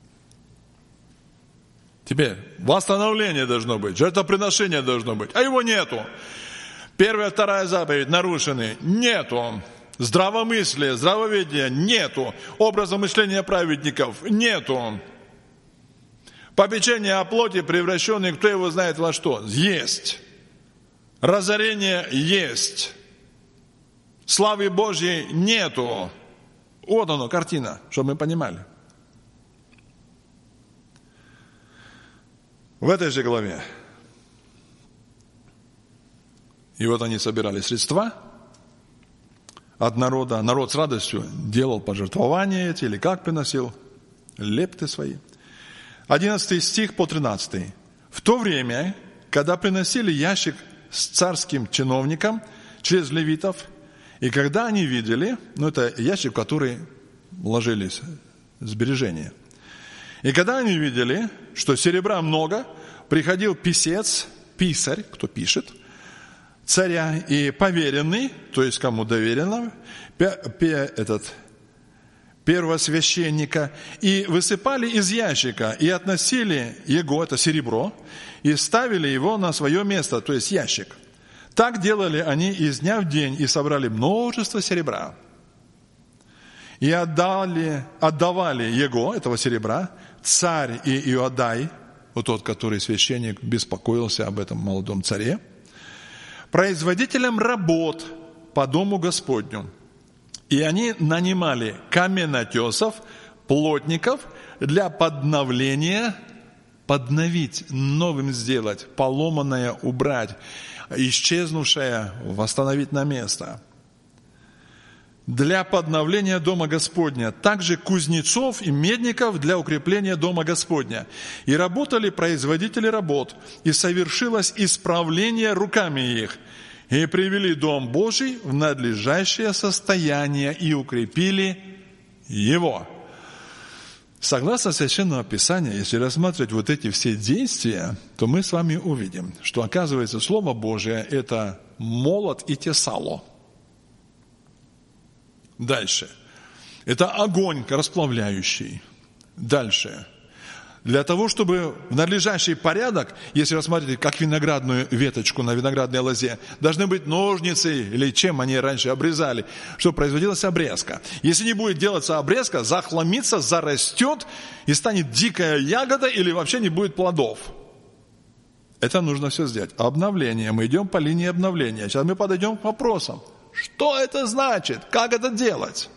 Теперь восстановление должно быть, жертвоприношение должно быть, а его нету. Первая, вторая заповедь нарушены, нету. Здравомыслие, здравоведение нету. Образа мышления праведников нету. Попечение о плоти, превращенное, кто его знает во что, есть. Разорение есть. Славы Божьей нету. Вот оно, картина, чтобы мы понимали. В этой же главе. И вот они собирали средства от народа. Народ с радостью делал пожертвования эти, или как приносил, лепты свои. одиннадцатый стих по тринадцатый. В то время, когда приносили ящик с царским чиновником через левитов, и когда они видели, ну это ящик, в который вложились сбережения, и когда они видели, что серебра много, приходил писец, писарь, кто пишет, царя и поверенный, то есть кому доверено, этот первосвященника, и высыпали из ящика, и относили его, это серебро, и ставили его на свое место, то есть ящик. Так делали они из дня в день, и собрали множество серебра. И отдали, отдавали его, этого серебра, царь и Иодай, вот тот, который священник, беспокоился об этом молодом царе, производителям работ по дому Господню. И они нанимали каменотесов, плотников для подновления, подновить, новым сделать, поломанное убрать, исчезнувшее восстановить на место. Для подновления дома Господня, также кузнецов и медников для укрепления дома Господня. И работали производители работ, и совершилось исправление руками их, и привели дом Божий в надлежащее состояние, и укрепили его. Согласно Священному Писанию, если рассматривать вот эти все действия, то мы с вами увидим, что, оказывается, Слово Божие – это молот и тесало. Дальше. Это огонь расплавляющий. Дальше. Для того, чтобы в надлежащий порядок, если рассматривать как виноградную веточку на виноградной лозе, должны быть ножницы, или чем они раньше обрезали, чтобы производилась обрезка. Если не будет делаться обрезка, захламится, зарастет и станет дикая ягода, или вообще не будет плодов. Это нужно все сделать. Обновление. Мы идем по линии обновления. Сейчас мы подойдем к вопросам. Что это значит? Как это делать?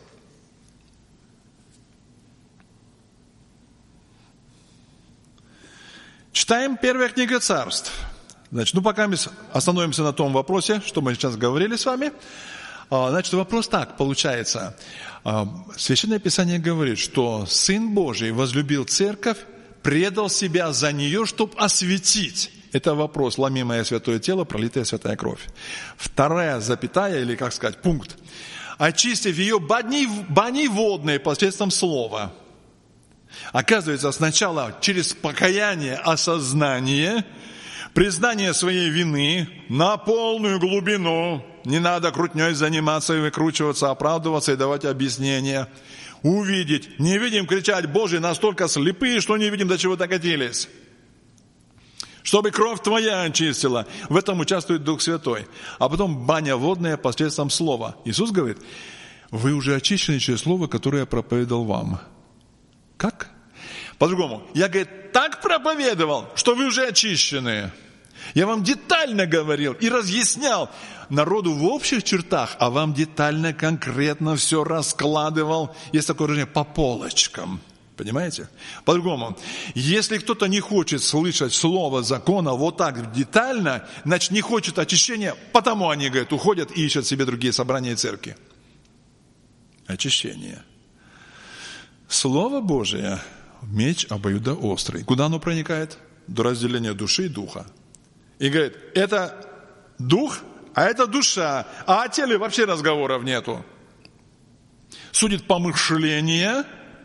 Читаем первая книга Царств. Значит, ну пока мы остановимся на том вопросе, что мы сейчас говорили с вами. Значит, вопрос так получается. Священное Писание говорит, что Сын Божий возлюбил церковь, предал себя за нее, чтобы осветить. Это вопрос, ломимое святое тело, пролитая святая кровь. Вторая запятая, или, как сказать, пункт. Очистив ее баней, баней водной посредством слова. Оказывается, сначала через покаяние, осознание, Признание своей вины на полную глубину. Не надо крутней заниматься и выкручиваться, оправдываться и давать объяснения. Увидеть. Не видим, кричать: Боже, настолько слепые, что не видим, до чего докатились. Чтобы кровь Твоя очистила. В этом участвует Дух Святой. А потом баня водная посредством слова. Иисус говорит: вы уже очищены через слово, которое я проповедовал вам. Как? По-другому. Я, говорит, так проповедовал, что вы уже очищены. Я вам детально говорил и разъяснял народу в общих чертах, а вам детально, конкретно все раскладывал. Есть такое выражение: по полочкам. Понимаете? По-другому. Если кто-то не хочет слышать слово закона вот так детально, значит, не хочет очищения, потому они, говорят, уходят и ищут себе другие собрания и церкви. Очищение. Слово Божие – меч обоюдоострый. Куда оно проникает? До разделения души и духа. И говорит, это дух, а это душа, а о теле вообще разговоров нету. Судит помышления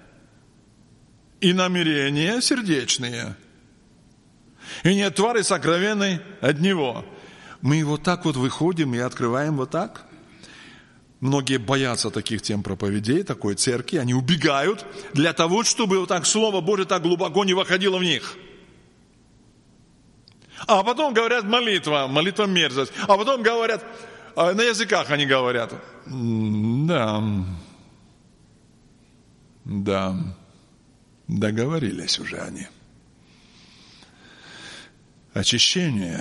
и намерения сердечные. И нет твари сокровенной от него. Мы вот так вот выходим и открываем вот так. Многие боятся таких тем проповедей, такой церкви. Они убегают для того, чтобы вот так Слово Божие так глубоко не выходило в них. А потом говорят молитва, молитва мерзость. А потом говорят, на языках они говорят. Да, да. Договорились уже они. Очищение.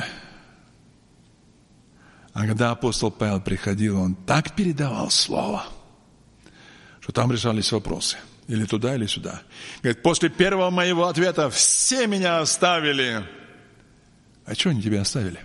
А когда апостол Павел приходил, он так передавал слово, что там решались вопросы. Или туда, или сюда. Говорит, после первого моего ответа все меня оставили. А что они тебя оставили?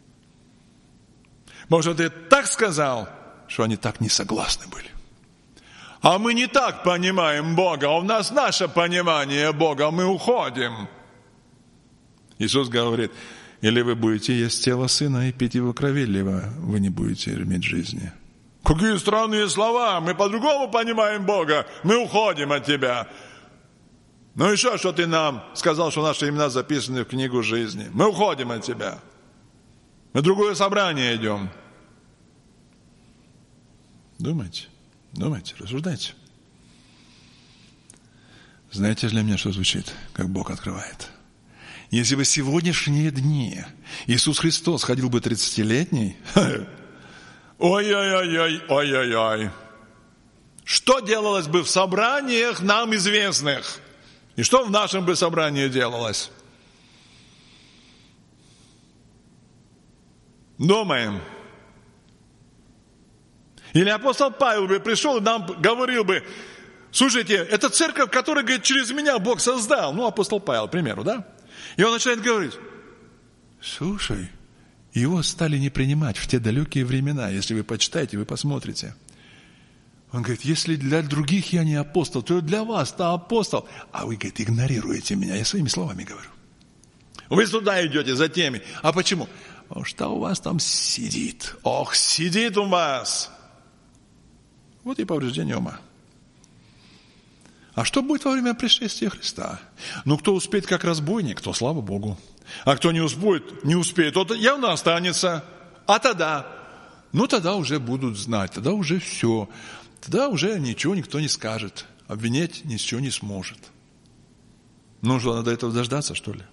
Потому что ты так сказал, что они так не согласны были. А мы не так понимаем Бога, у нас наше понимание Бога, мы уходим. Иисус говорит, или вы будете есть тело Сына и пить Его крови, или вы не будете иметь жизни. Какие странные слова, мы по-другому понимаем Бога, мы уходим от Тебя. Ну еще что ты нам сказал, что наши имена записаны в книгу жизни. Мы уходим от Тебя. Мы в другое собрание идем. Думайте. Думайте, рассуждайте. Знаете для меня, что звучит, как Бог открывает? Если бы сегодняшние дни Иисус Христос ходил бы тридцатилетний, ой-ой-ой, ой-ой-ой, что делалось бы в собраниях нам известных? И что в нашем бы собрании делалось? Думаем. Или апостол Павел бы пришел и нам говорил бы, слушайте, это церковь, которая, говорит, через меня Бог создал. Ну, апостол Павел, к примеру, да? И он начинает говорить, слушай, его стали не принимать в те далекие времена. Если вы почитаете, вы посмотрите. Он говорит, если для других я не апостол, то для вас-то апостол. А вы, говорит, игнорируете меня. Я своими словами говорю. Вы туда идете за теми. А почему? Потому что у вас там сидит. Ох, сидит у вас. Вот и повреждение ума. А что будет во время пришествия Христа? Ну, кто успеет как разбойник, то слава Богу. А кто не успеет, не успеет, тот явно останется. А тогда? Ну, тогда уже будут знать, тогда уже все. Тогда уже ничего никто не скажет. Обвинять ничего не сможет. Нужно до этого дождаться, что ли?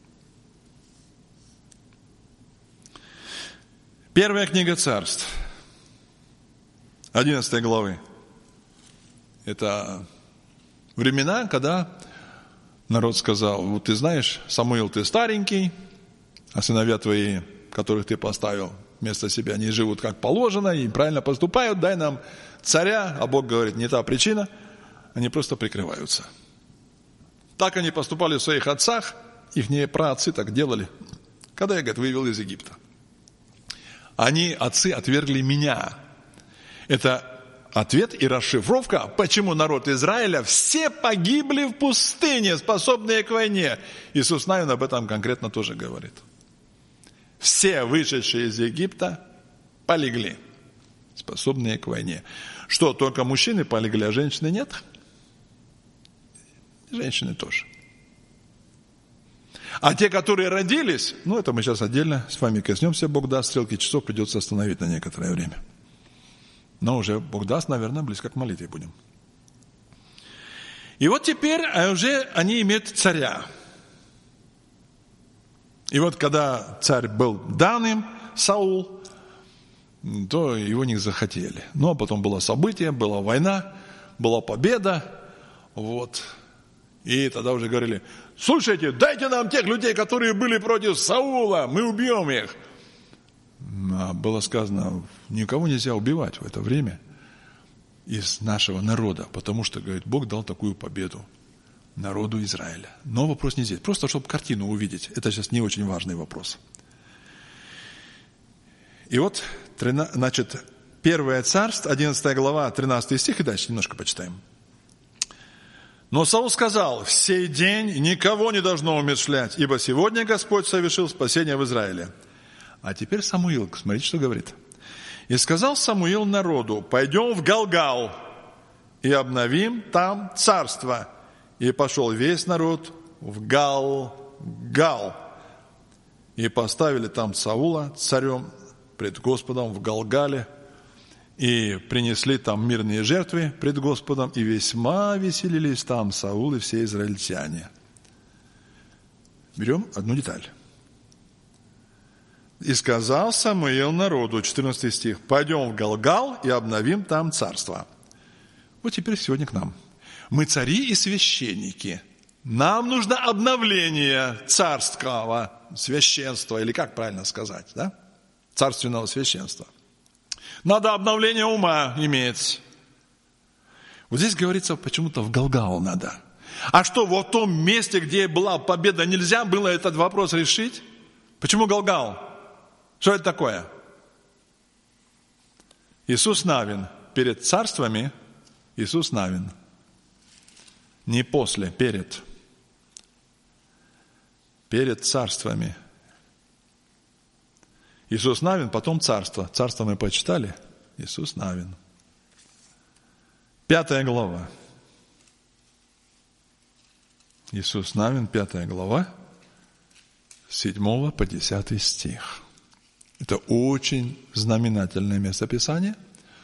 Первая книга Царств. одиннадцатой главы. Это времена, когда народ сказал, вот ты знаешь, Самуил, ты старенький, а сыновья твои, которых ты поставил вместо себя, они живут как положено и правильно поступают, дай нам царя, а Бог говорит, не та причина, они просто прикрываются. Так они поступали в своих отцах, их праотцы так делали, когда я, говорит, вывел из Египта. Они, отцы, отвергли меня. Это ответ и расшифровка, почему народ Израиля все погибли в пустыне, способные к войне. Иисус Навин об этом конкретно тоже говорит. Все вышедшие из Египта полегли, способные к войне. Что, только мужчины полегли, а женщины нет? Женщины тоже. А те, которые родились, ну это мы сейчас отдельно с вами коснемся, Бог даст, стрелки часов придется остановить на некоторое время. Но уже Бог даст, наверное, близко к молитве будем. И вот теперь уже они имеют царя. И вот когда царь был дан им, Саул, то его не захотели. Ну, а потом было событие, была война, была победа, вот. И тогда уже говорили: слушайте, дайте нам тех людей, которые были против Саула, мы убьем их. А было сказано, никого нельзя убивать в это время из нашего народа, потому что, говорит, Бог дал такую победу народу Израиля. Но вопрос не здесь, просто чтобы картину увидеть. Это сейчас не очень важный вопрос. И вот, значит, Первое Царство, одиннадцатая глава, тринадцатый стих, и дальше немножко почитаем. Но Саул сказал: в сей день никого не должно умерщвлять, ибо сегодня Господь совершил спасение в Израиле. А теперь Самуил, смотрите, что говорит. И сказал Самуил народу: пойдем в Галгал и обновим там царство. И пошел весь народ в Галгал. И поставили там Саула царем пред Господом в Галгале. И принесли там мирные жертвы пред Господом. И весьма веселились там Саул и все израильтяне. Берем одну деталь. И сказал Самуил народу, четырнадцатый стих: пойдем в Галгал и обновим там царство. Вот теперь сегодня к нам. Мы цари и священники. Нам нужно обновление царского священства, или как правильно сказать, да? Царственного священства. Надо обновление ума иметь. Вот здесь говорится, почему-то в Галгал надо. А что, вот в том месте, где была победа, нельзя было этот вопрос решить? Почему Галгал? Что это такое? Иисус Навин. Перед царствами Иисус Навин. Не после, перед. Перед царствами. Иисус Навин, потом царство. Царство мы почитали. Иисус Навин. Пятая глава. Иисус Навин, пятая глава, с седьмого по десятый стих. Это очень знаменательное местописание.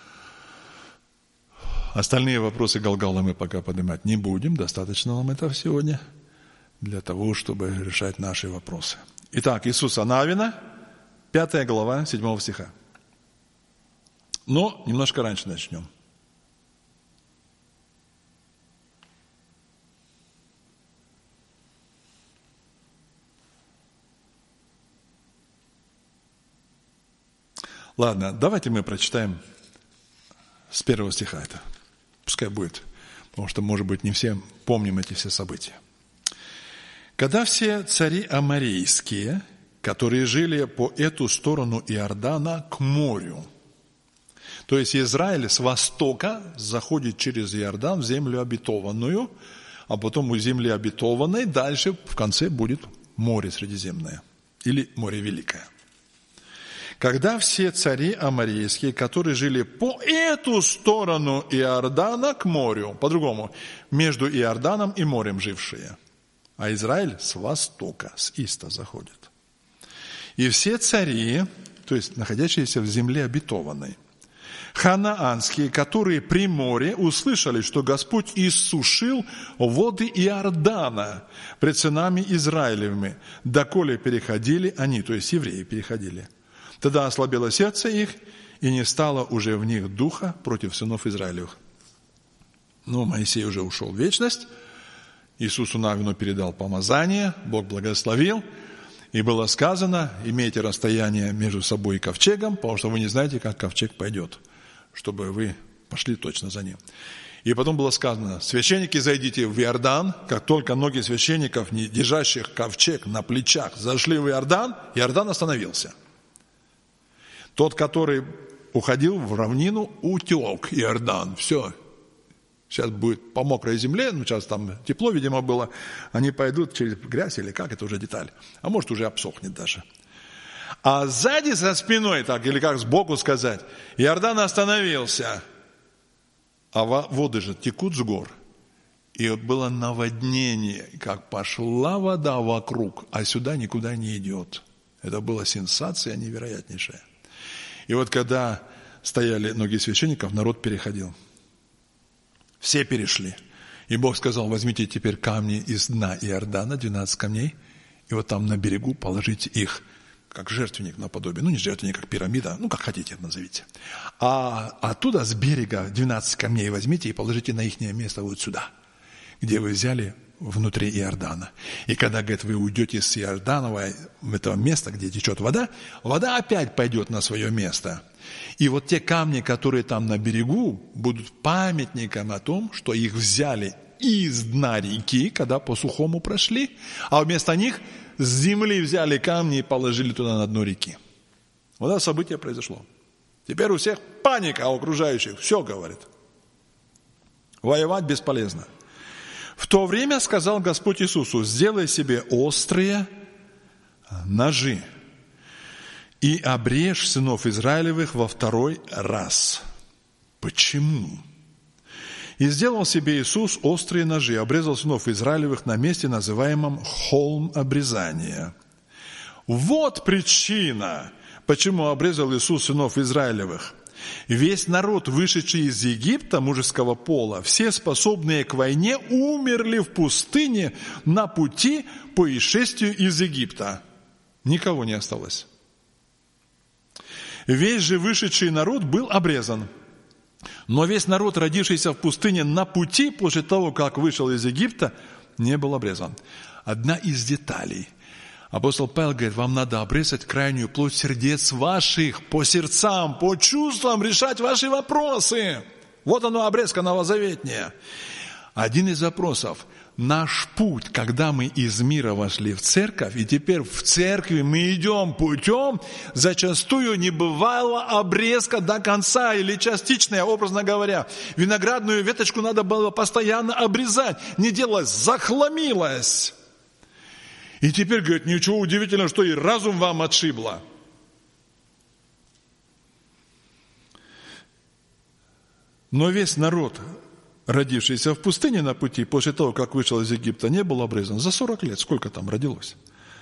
Остальные вопросы Галгала мы пока поднимать не будем. Достаточно нам этого сегодня для того, чтобы решать наши вопросы. Итак, Иисуса Навина, пятая глава, седьмого стиха. Но немножко раньше начнем. Ладно, давайте мы прочитаем с первого стиха это. Пускай будет, потому что, может быть, не все помним эти все события. Когда все цари аморейские, которые жили по эту сторону Иордана к морю, то есть Израиль с востока заходит через Иордан в землю обетованную, а потом у земли обетованной дальше в конце будет море Средиземное или море Великое. Когда все цари аморейские, которые жили по эту сторону Иордана к морю, по-другому, между Иорданом и морем жившие, а Израиль с востока, с иста заходит. И все цари, то есть находящиеся в земле обетованной, ханаанские, которые при море, услышали, что Господь иссушил воды Иордана пред сынами Израилевыми, доколе переходили они, то есть евреи переходили. Тогда ослабело сердце их, и не стало уже в них духа против сынов Израилевых. Но Моисей уже ушел в вечность, Иисусу Навину передал помазание, Бог благословил, и было сказано: имейте расстояние между собой и ковчегом, потому что вы не знаете, как ковчег пойдет, чтобы вы пошли точно за ним. И потом было сказано: священники, зайдите в Иордан. Как только ноги священников, не держащих ковчег на плечах, зашли в Иордан, Иордан остановился. Тот, который уходил в равнину, утек Иордан. Все. Сейчас будет по мокрой земле, ну сейчас там тепло, видимо, было. Они пойдут через грязь или как, это уже деталь. А может, уже обсохнет даже. А сзади, за спиной, так, или как сбоку сказать, Иордан остановился. А воды же текут с гор. И было наводнение, как пошла вода вокруг, а сюда никуда не идет. Это была сенсация невероятнейшая. И вот когда стояли ноги священников, народ переходил. Все перешли. И Бог сказал: возьмите теперь камни из дна Иордана, двенадцать камней, и вот там на берегу положите их, как жертвенник наподобие. Ну, не жертвенник, как пирамида, ну, как хотите назовите. А оттуда с берега двенадцать камней возьмите и положите на их место вот сюда, где вы взяли внутри Иордана. И когда, говорит, вы уйдете с Иорданова, этого места, где течет вода, вода опять пойдет на свое место. И вот те камни, которые там на берегу, будут памятником о том, что их взяли из дна реки, когда по сухому прошли, а вместо них с земли взяли камни и положили туда на дно реки. Вот это событие произошло. Теперь у всех паника, а у окружающих все, говорит. Воевать бесполезно. В то время сказал Господь Иисусу: сделай себе острые ножи и обрежь сынов Израилевых во второй раз. Почему? И сделал себе Иисус острые ножи, обрезал сынов Израилевых на месте, называемом холм обрезания. Вот причина, почему обрезал Иисус сынов Израилевых. Весь народ, вышедший из Египта мужеского пола, все способные к войне, умерли в пустыне на пути по исшествию из Египта. Никого не осталось. Весь же вышедший народ был обрезан. Но весь народ, родившийся в пустыне на пути после того, как вышел из Египта, не был обрезан. Одна из деталей. Апостол Павел говорит: вам надо обрезать крайнюю плоть сердец ваших, по сердцам, по чувствам решать ваши вопросы. Вот оно, обрезка новозаветняя. Один из вопросов. Наш путь, когда мы из мира вошли в церковь, и теперь в церкви мы идем путем, зачастую не бывало обрезка до конца или частичная, образно говоря. Виноградную веточку надо было постоянно обрезать. Не делалось, захламилось. И теперь, говорит, ничего удивительного, что и разум вам отшибло. Но весь народ, родившийся в пустыне на пути, после того, как вышел из Египта, не был обрезан. За сорок лет, сколько там родилось?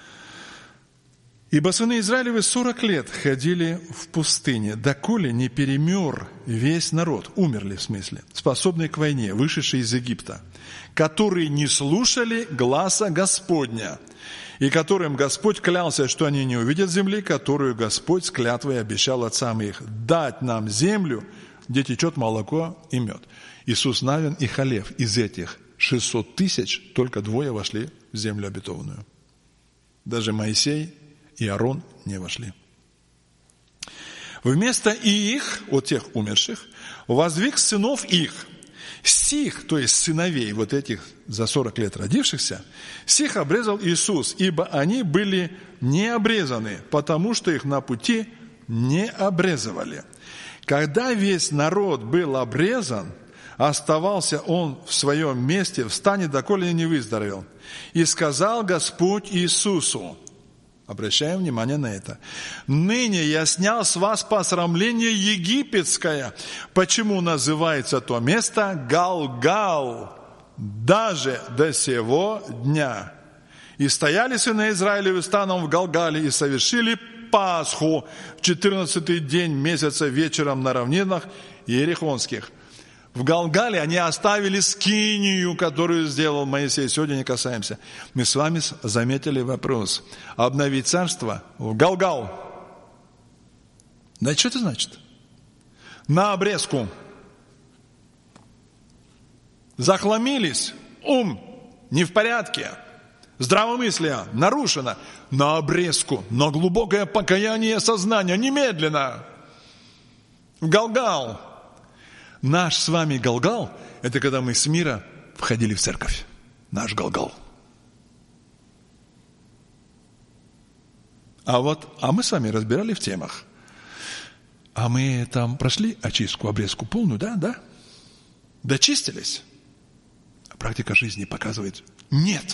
Ибо сыны Израилевы сорок лет ходили в пустыне, доколе не перемер весь народ, умерли в смысле, способный к войне, вышедший из Египта, которые не слушали гласа Господня, и которым Господь клялся, что они не увидят земли, которую Господь с клятвой обещал отцам их, дать нам землю, где течет молоко и мед. Иисус Навин и Халев, из этих шестьсот тысяч только двое вошли в землю обетованную. Даже Моисей и Аарон не вошли. Вместо их, от тех умерших, воздвиг сынов их. Сих, то есть сыновей вот этих за сорок лет родившихся, сих обрезал Иисус, ибо они были не обрезаны, потому что их на пути не обрезывали. Когда весь народ был обрезан, оставался он в своем месте, в стане, доколе не выздоровел. И сказал Господь Иисусу, обращаем внимание на это: «Ныне я снял с вас посрамление египетское». Почему называется то место Галгал, даже до сего дня? «И стояли сыны Израилевы станом в Галгале, и совершили Пасху в четырнадцатый день месяца вечером на равнинах Иерихонских». В Галгале они оставили скинию, которую сделал Моисей. Сегодня не касаемся. Мы с вами заметили вопрос. Обновить царство в Галгал. Да что это значит? На обрезку. Захламились. Ум не в порядке. Здравомыслие нарушено. На обрезку. На глубокое покаяние сознания. Немедленно. В Галгал. Наш с вами Галгал – это когда мы с мира входили в церковь. Наш Галгал. А вот, а мы с вами разбирали в темах. А мы там прошли очистку, обрезку полную, да, да? Дочистились. А практика жизни показывает – нет.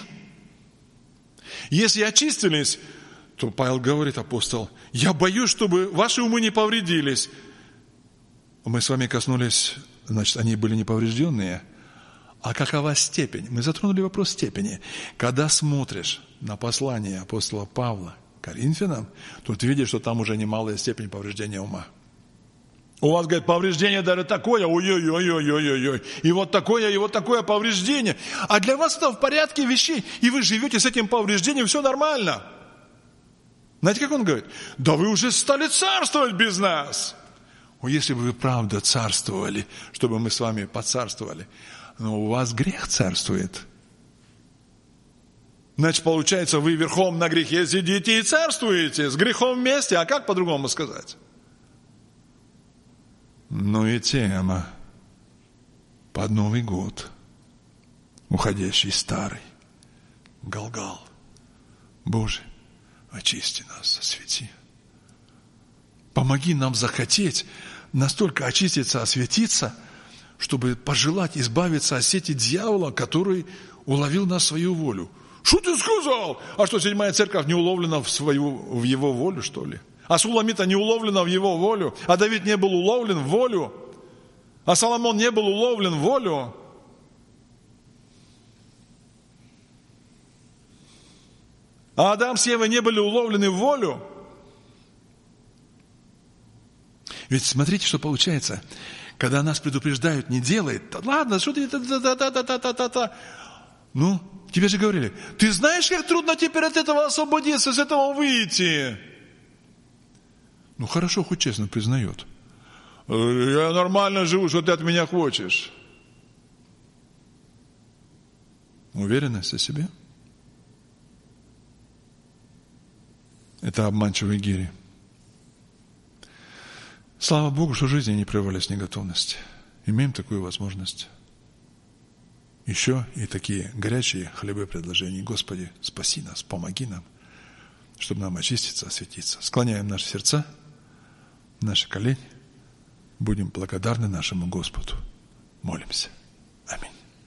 Если очистились, то Павел говорит, апостол, я боюсь, чтобы ваши умы не повредились. Мы с вами коснулись, значит, они были неповрежденные, А какова степень? Мы затронули вопрос степени. Когда смотришь на послание апостола Павла к Коринфянам, то ты видишь, что там уже немалая степень повреждения ума. У вас, говорит, повреждение даже такое, ой-ой-ой-ой-ой-ой, и вот такое, и вот такое повреждение. А для вас это в порядке вещей, и вы живете с этим повреждением, все нормально. Знаете, как он говорит? Да вы уже стали царствовать без нас. О, если бы вы правда царствовали, чтобы мы с вами поцарствовали, но у вас грех царствует. Значит, получается, вы верхом на грехе сидите и царствуете, с грехом вместе, а как по-другому сказать? Ну и тема под Новый год, уходящий старый, Галгал. Боже, очисти нас, освети. Помоги нам захотеть настолько очиститься, осветиться, чтобы пожелать избавиться от сети дьявола, который уловил нас в свою волю. Что ты сказал? А что, седьмая церковь не уловлена в, свою, в его волю, что ли? А Суламита не уловлена в его волю? А Давид не был уловлен в волю? А Соломон не был уловлен в волю? А Адам с Евой не были уловлены в волю? Ведь смотрите, что получается. Когда нас предупреждают, не делай, да ладно, что ты... Та-та-та-та-та-та-та. Ну, тебе же говорили, ты знаешь, как трудно теперь от этого освободиться, с этого выйти? Ну, хорошо, хоть честно признает. Я нормально живу, что ты от меня хочешь. Уверенность о себе. Это обманчивые гири. Слава Богу, что жизнь не прервалась неготовности. Имеем такую возможность. Еще и такие горячие хлебы предложений. Господи, спаси нас, помоги нам, чтобы нам очиститься, осветиться. Склоняем наши сердца, наши колени. Будем благодарны нашему Господу. Молимся. Аминь.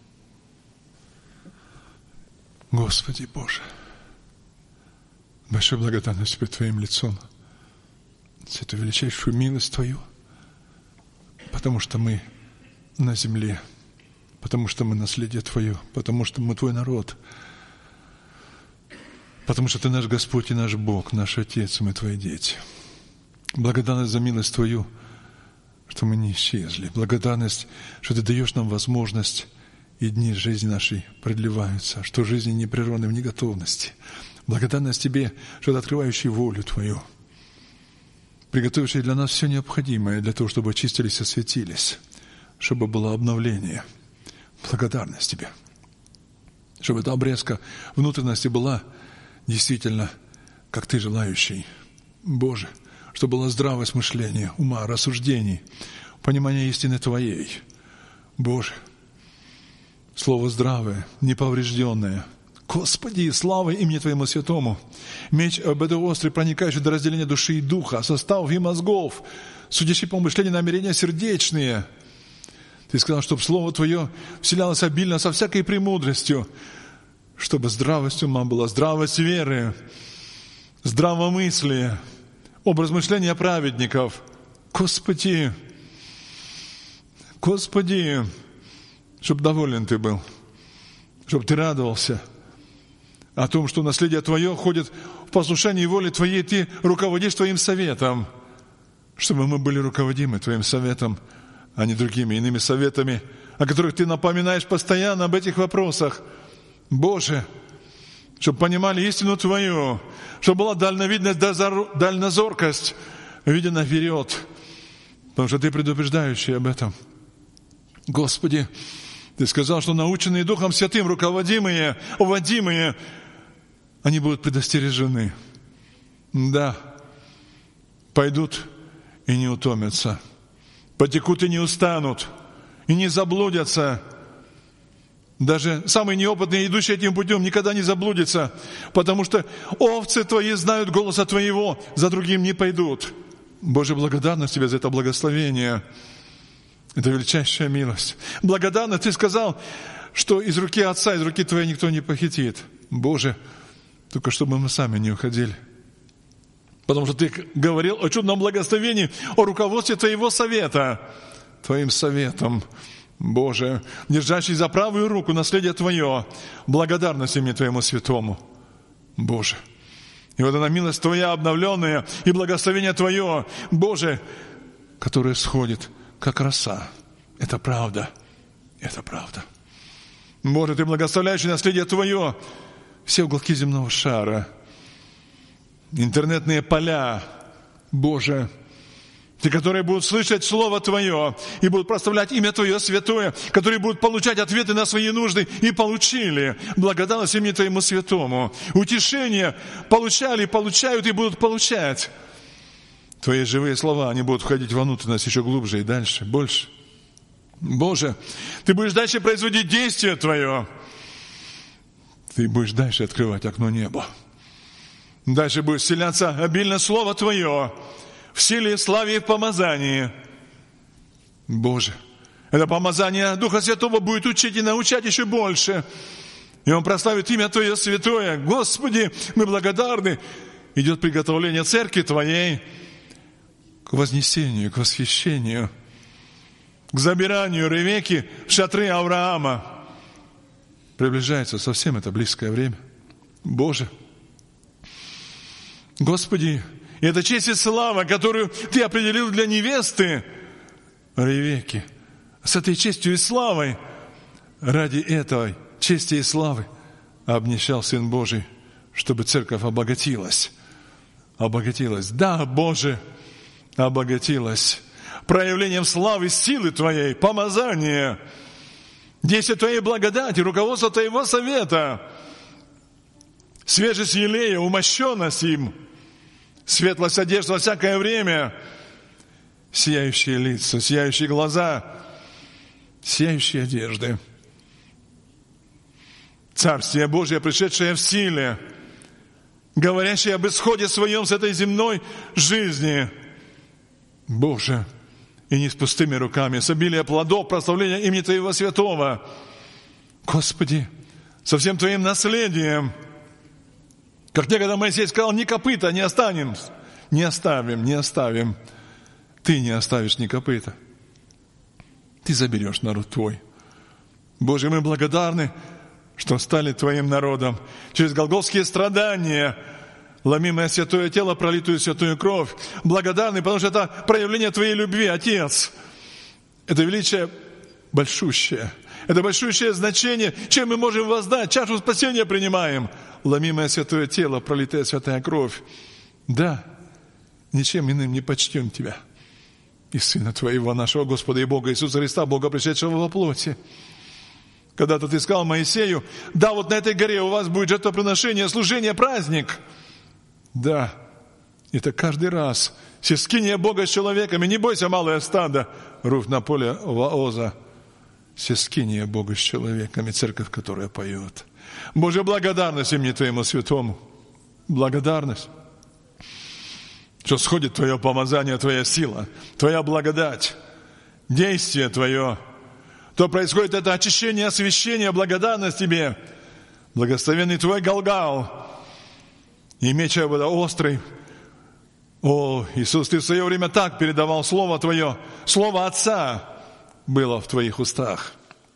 Господи Боже, большая благодарность перед Твоим лицом за эту величайшую милость Твою, потому что мы на земле, потому что мы наследие Твое, потому что мы Твой народ, потому что Ты наш Господь и наш Бог, наш Отец, и мы Твои дети. Благодарность за милость Твою, что мы не исчезли. Благодарность, что Ты даешь нам возможность, и дни жизни нашей продлеваются, что жизнь не прервана в неготовности. Благодарность Тебе, что Ты открывающий волю Твою, приготовивший для нас все необходимое для того, чтобы очистились и осветились, чтобы было обновление. Благодарность Тебе. Чтобы эта обрезка внутренности была действительно, как Ты желающий. Боже, чтобы было здравое мышление, ума, рассуждений, понимание истины Твоей. Боже, слово здравое, неповрежденное. Господи, слава имени Твоему святому. Меч обоюдоострый, проникающий до разделения души и духа, составов и мозгов, судящий помышления, намерения сердечные. Ты сказал, чтобы Слово Твое вселялось обильно со всякой премудростью, чтобы здравость ума была, здравость веры, здравомыслие, образ мышления праведников. Господи, Господи, чтобы доволен Ты был, чтобы Ты радовался о том, что наследие Твое ходит в послушании воли Твоей, Ты руководишь Твоим советом, чтобы мы были руководимы Твоим советом, а не другими иными советами, о которых Ты напоминаешь постоянно об этих вопросах. Боже, чтобы понимали истину Твою, чтобы была дальновидность, дальнозоркость, видя наперед, потому что Ты предупреждающий об этом. Господи, Ты сказал, что наученные Духом Святым, руководимые, уводимые, они будут предостережены. Да, пойдут и не утомятся, потекут и не устанут, и не заблудятся. Даже самые неопытные, идущие этим путем, никогда не заблудятся, потому что овцы Твои знают голоса Твоего, за другим не пойдут. Боже, благодарность Тебе за это благословение. Это величайшая милость. Благодарно Ты сказал, что из руки Отца, из руки Твоей никто не похитит. Боже, только чтобы мы сами не уходили. Потому что Ты говорил о чудном благословении, о руководстве Твоего совета. Твоим советом Боже, держащий за правую руку наследие Твое, благодарность имени Твоему святому. Боже, и вот она милость Твоя обновленная и благословение Твое, Боже, которое сходит, как роса. Это правда, это правда. Боже, Ты благословляющий наследие Твое, все уголки земного шара, интернетные поля, Боже, те, которые будут слышать Слово Твое и будут прославлять имя Твое святое, которые будут получать ответы на свои нужды и получили благодарность имени Твоему святому. Утешение получали, получают и будут получать. Твои живые слова, они будут входить во внутренность еще глубже и дальше, больше. Боже, Ты будешь дальше производить действие Твое. Ты будешь дальше открывать окно неба. Дальше будет вселяться обильно Слово Твое в силе, славе и в помазании. Боже, это помазание Духа Святого будет учить и научать еще больше. И Он прославит имя Твое святое. Господи, мы благодарны. Идет приготовление церкви Твоей к вознесению, к восхищению, к забиранию Ревекки в шатры Авраама. Приближается совсем это близкое время. Боже, Господи, и это честь и слава, которую Ты определил для невесты Ревекки. С этой честью и славой, ради этой чести и славы, обнищал Сын Божий, чтобы церковь обогатилась. Обогатилась. Да, Боже, обогатилась. Проявлением славы, силы Твоей, помазания, действия Твоей благодати, руководства Твоего совета, свежесть елея, умощенность им, светлость одежды во всякое время, сияющие лица, сияющие глаза, сияющие одежды. Царствие Божие, пришедшее в силе, говорящее об исходе своем с этой земной жизни. Боже, и не с пустыми руками, с обилием плодов, прославления имени Твоего святого. Господи, со всем Твоим наследием, как некогда Моисей сказал, ни копыта не оставим, не оставим, не оставим. Ты не оставишь ни копыта. Ты заберешь народ Твой. Боже, мы благодарны, что стали Твоим народом. Через голгофские страдания, ломимое святое тело, пролитую святую кровь. Благодарны, потому что это проявление Твоей любви, Отец. Это величие большущее. Это большущее значение, чем мы можем воздать. Чашу спасения принимаем. Ломимое святое тело, пролитая святая кровь. Да, ничем иным не почтем Тебя. И Сына Твоего, нашего Господа и Бога Иисуса Христа, Бога, пришедшего во плоти. Когда-то Ты сказал Моисею, да, вот на этой горе у вас будет жертвоприношение, служение, праздник. Да, это каждый раз. Сескиния Бога с человеками. Не бойся, малое стадо, руф на поле Ваоза. Сескиния Бога с человеками, церковь, которая поет. Боже, благодарность имени Твоему святому. Благодарность, что сходит Твое помазание, Твоя сила, Твоя благодать, действие Твое. То происходит это очищение, освящение, благодарность Тебе. Благословенный Твой Галгал. И меч острый. О, Иисус, Ты в свое время так передавал Слово Твое. Слово Отца было в Твоих устах.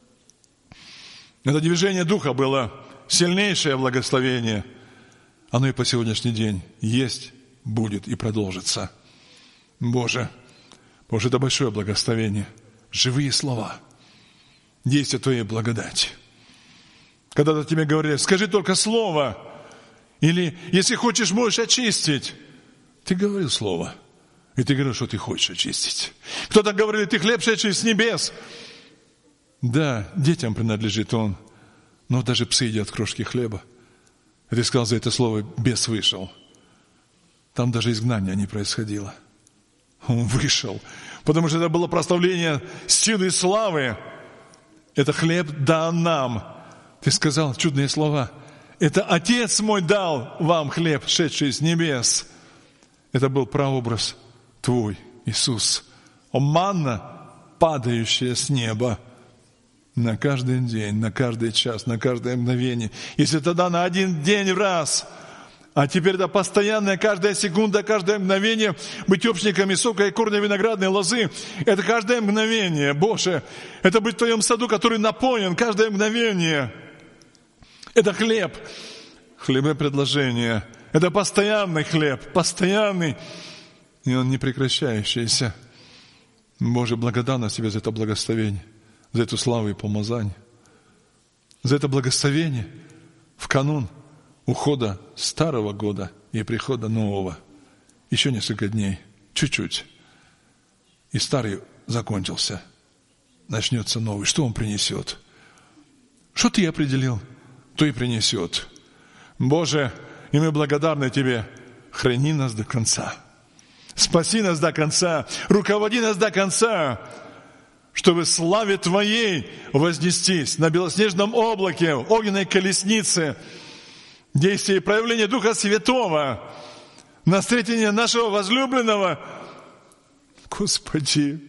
Это движение Духа было сильнейшее благословение. Оно и по сегодняшний день есть, будет и продолжится. Боже, Боже, это большое благословение. Живые слова. Действие Твоей благодати. Когда-то Тебе говорили, скажи только слово. Или, если хочешь, можешь очистить. Ты говорил слово. И ты говорил, что ты хочешь очистить. Кто-то говорил, ты хлеб, шедший с небес. Да, детям принадлежит он. Но даже псы едят крошки хлеба. И ты сказал, за это слово бес вышел. Там даже изгнание не происходило. Он вышел. Потому что это было прославление силы и славы. Это хлеб дан нам. Ты сказал чудные слова. Это Отец мой дал вам хлеб, шедший с небес. Это был прообраз Твой, Иисус. Манна, падающая с неба на каждый день, на каждый час, на каждое мгновение. Если тогда на один день в раз А теперь да постоянная, каждая секунда, каждое мгновение быть общниками сока и корня виноградной лозы. Это каждое мгновение, Боже. Это быть в Твоем саду, который напоен, каждое мгновение. Это хлеб, хлебопредложение. Это постоянный хлеб, постоянный, и он не прекращающийся. Боже, благодарность Тебе за это благословение, за эту славу и помазание, за это благословение в канун ухода старого года и прихода нового. Еще несколько дней, чуть-чуть. И старый закончился. Начнется новый. Что он принесет? Что Ты определил, то и принесет. Боже, и мы благодарны Тебе. Храни нас до конца. Спаси нас до конца. Руководи нас до конца. Чтобы славе Твоей вознестись на белоснежном облаке, огненной колеснице, действие и проявление Духа Святого, на встретение нашего возлюбленного, Господи,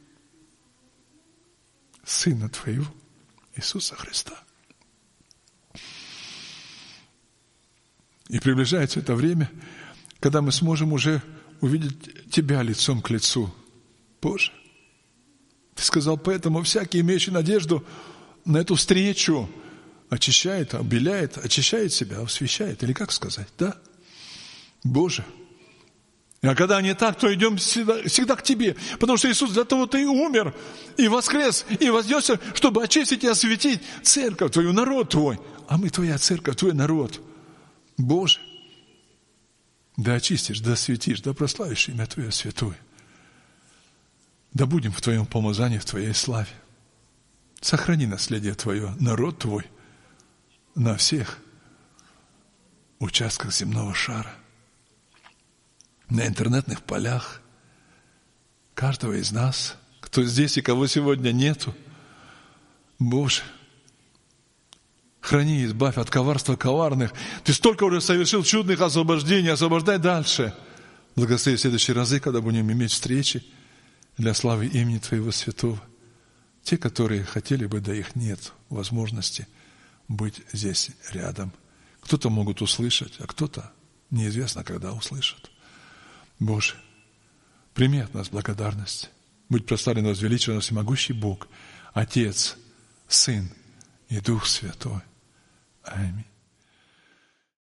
Сына Твоего, Иисуса Христа. И приближается это время, когда мы сможем уже увидеть Тебя лицом к лицу. Боже, Ты сказал, поэтому всякий, имеющий надежду на эту встречу, очищает, обеляет, очищает себя, освящает. Или как сказать, да? Боже. А когда не так, то идем всегда, всегда к Тебе. Потому что Иисус для того-то и умер, и воскрес, и вознесся, чтобы очистить и осветить церковь Твою, народ Твой. А мы Твоя церковь, Твой народ. Боже. Да очистишь, да осветишь, да прославишь имя Твое святое. Да будем в Твоем помазании, в Твоей славе. Сохрани наследие Твое, народ Твой, на всех участках земного шара, на интернетных полях, каждого из нас, кто здесь и кого сегодня нету. Боже, храни и избавь от коварства коварных. Ты столько уже совершил чудных освобождений, освобождай дальше. Благослови в следующие разы, когда будем иметь встречи для славы имени Твоего святого. Те, которые хотели бы, да их нет возможности быть здесь рядом. Кто-то могут услышать, а кто-то неизвестно, когда услышат. Боже, прими от нас благодарность. Будь прославлен, возвеличен, всемогущий Бог, Отец, Сын и Дух Святой. Аминь.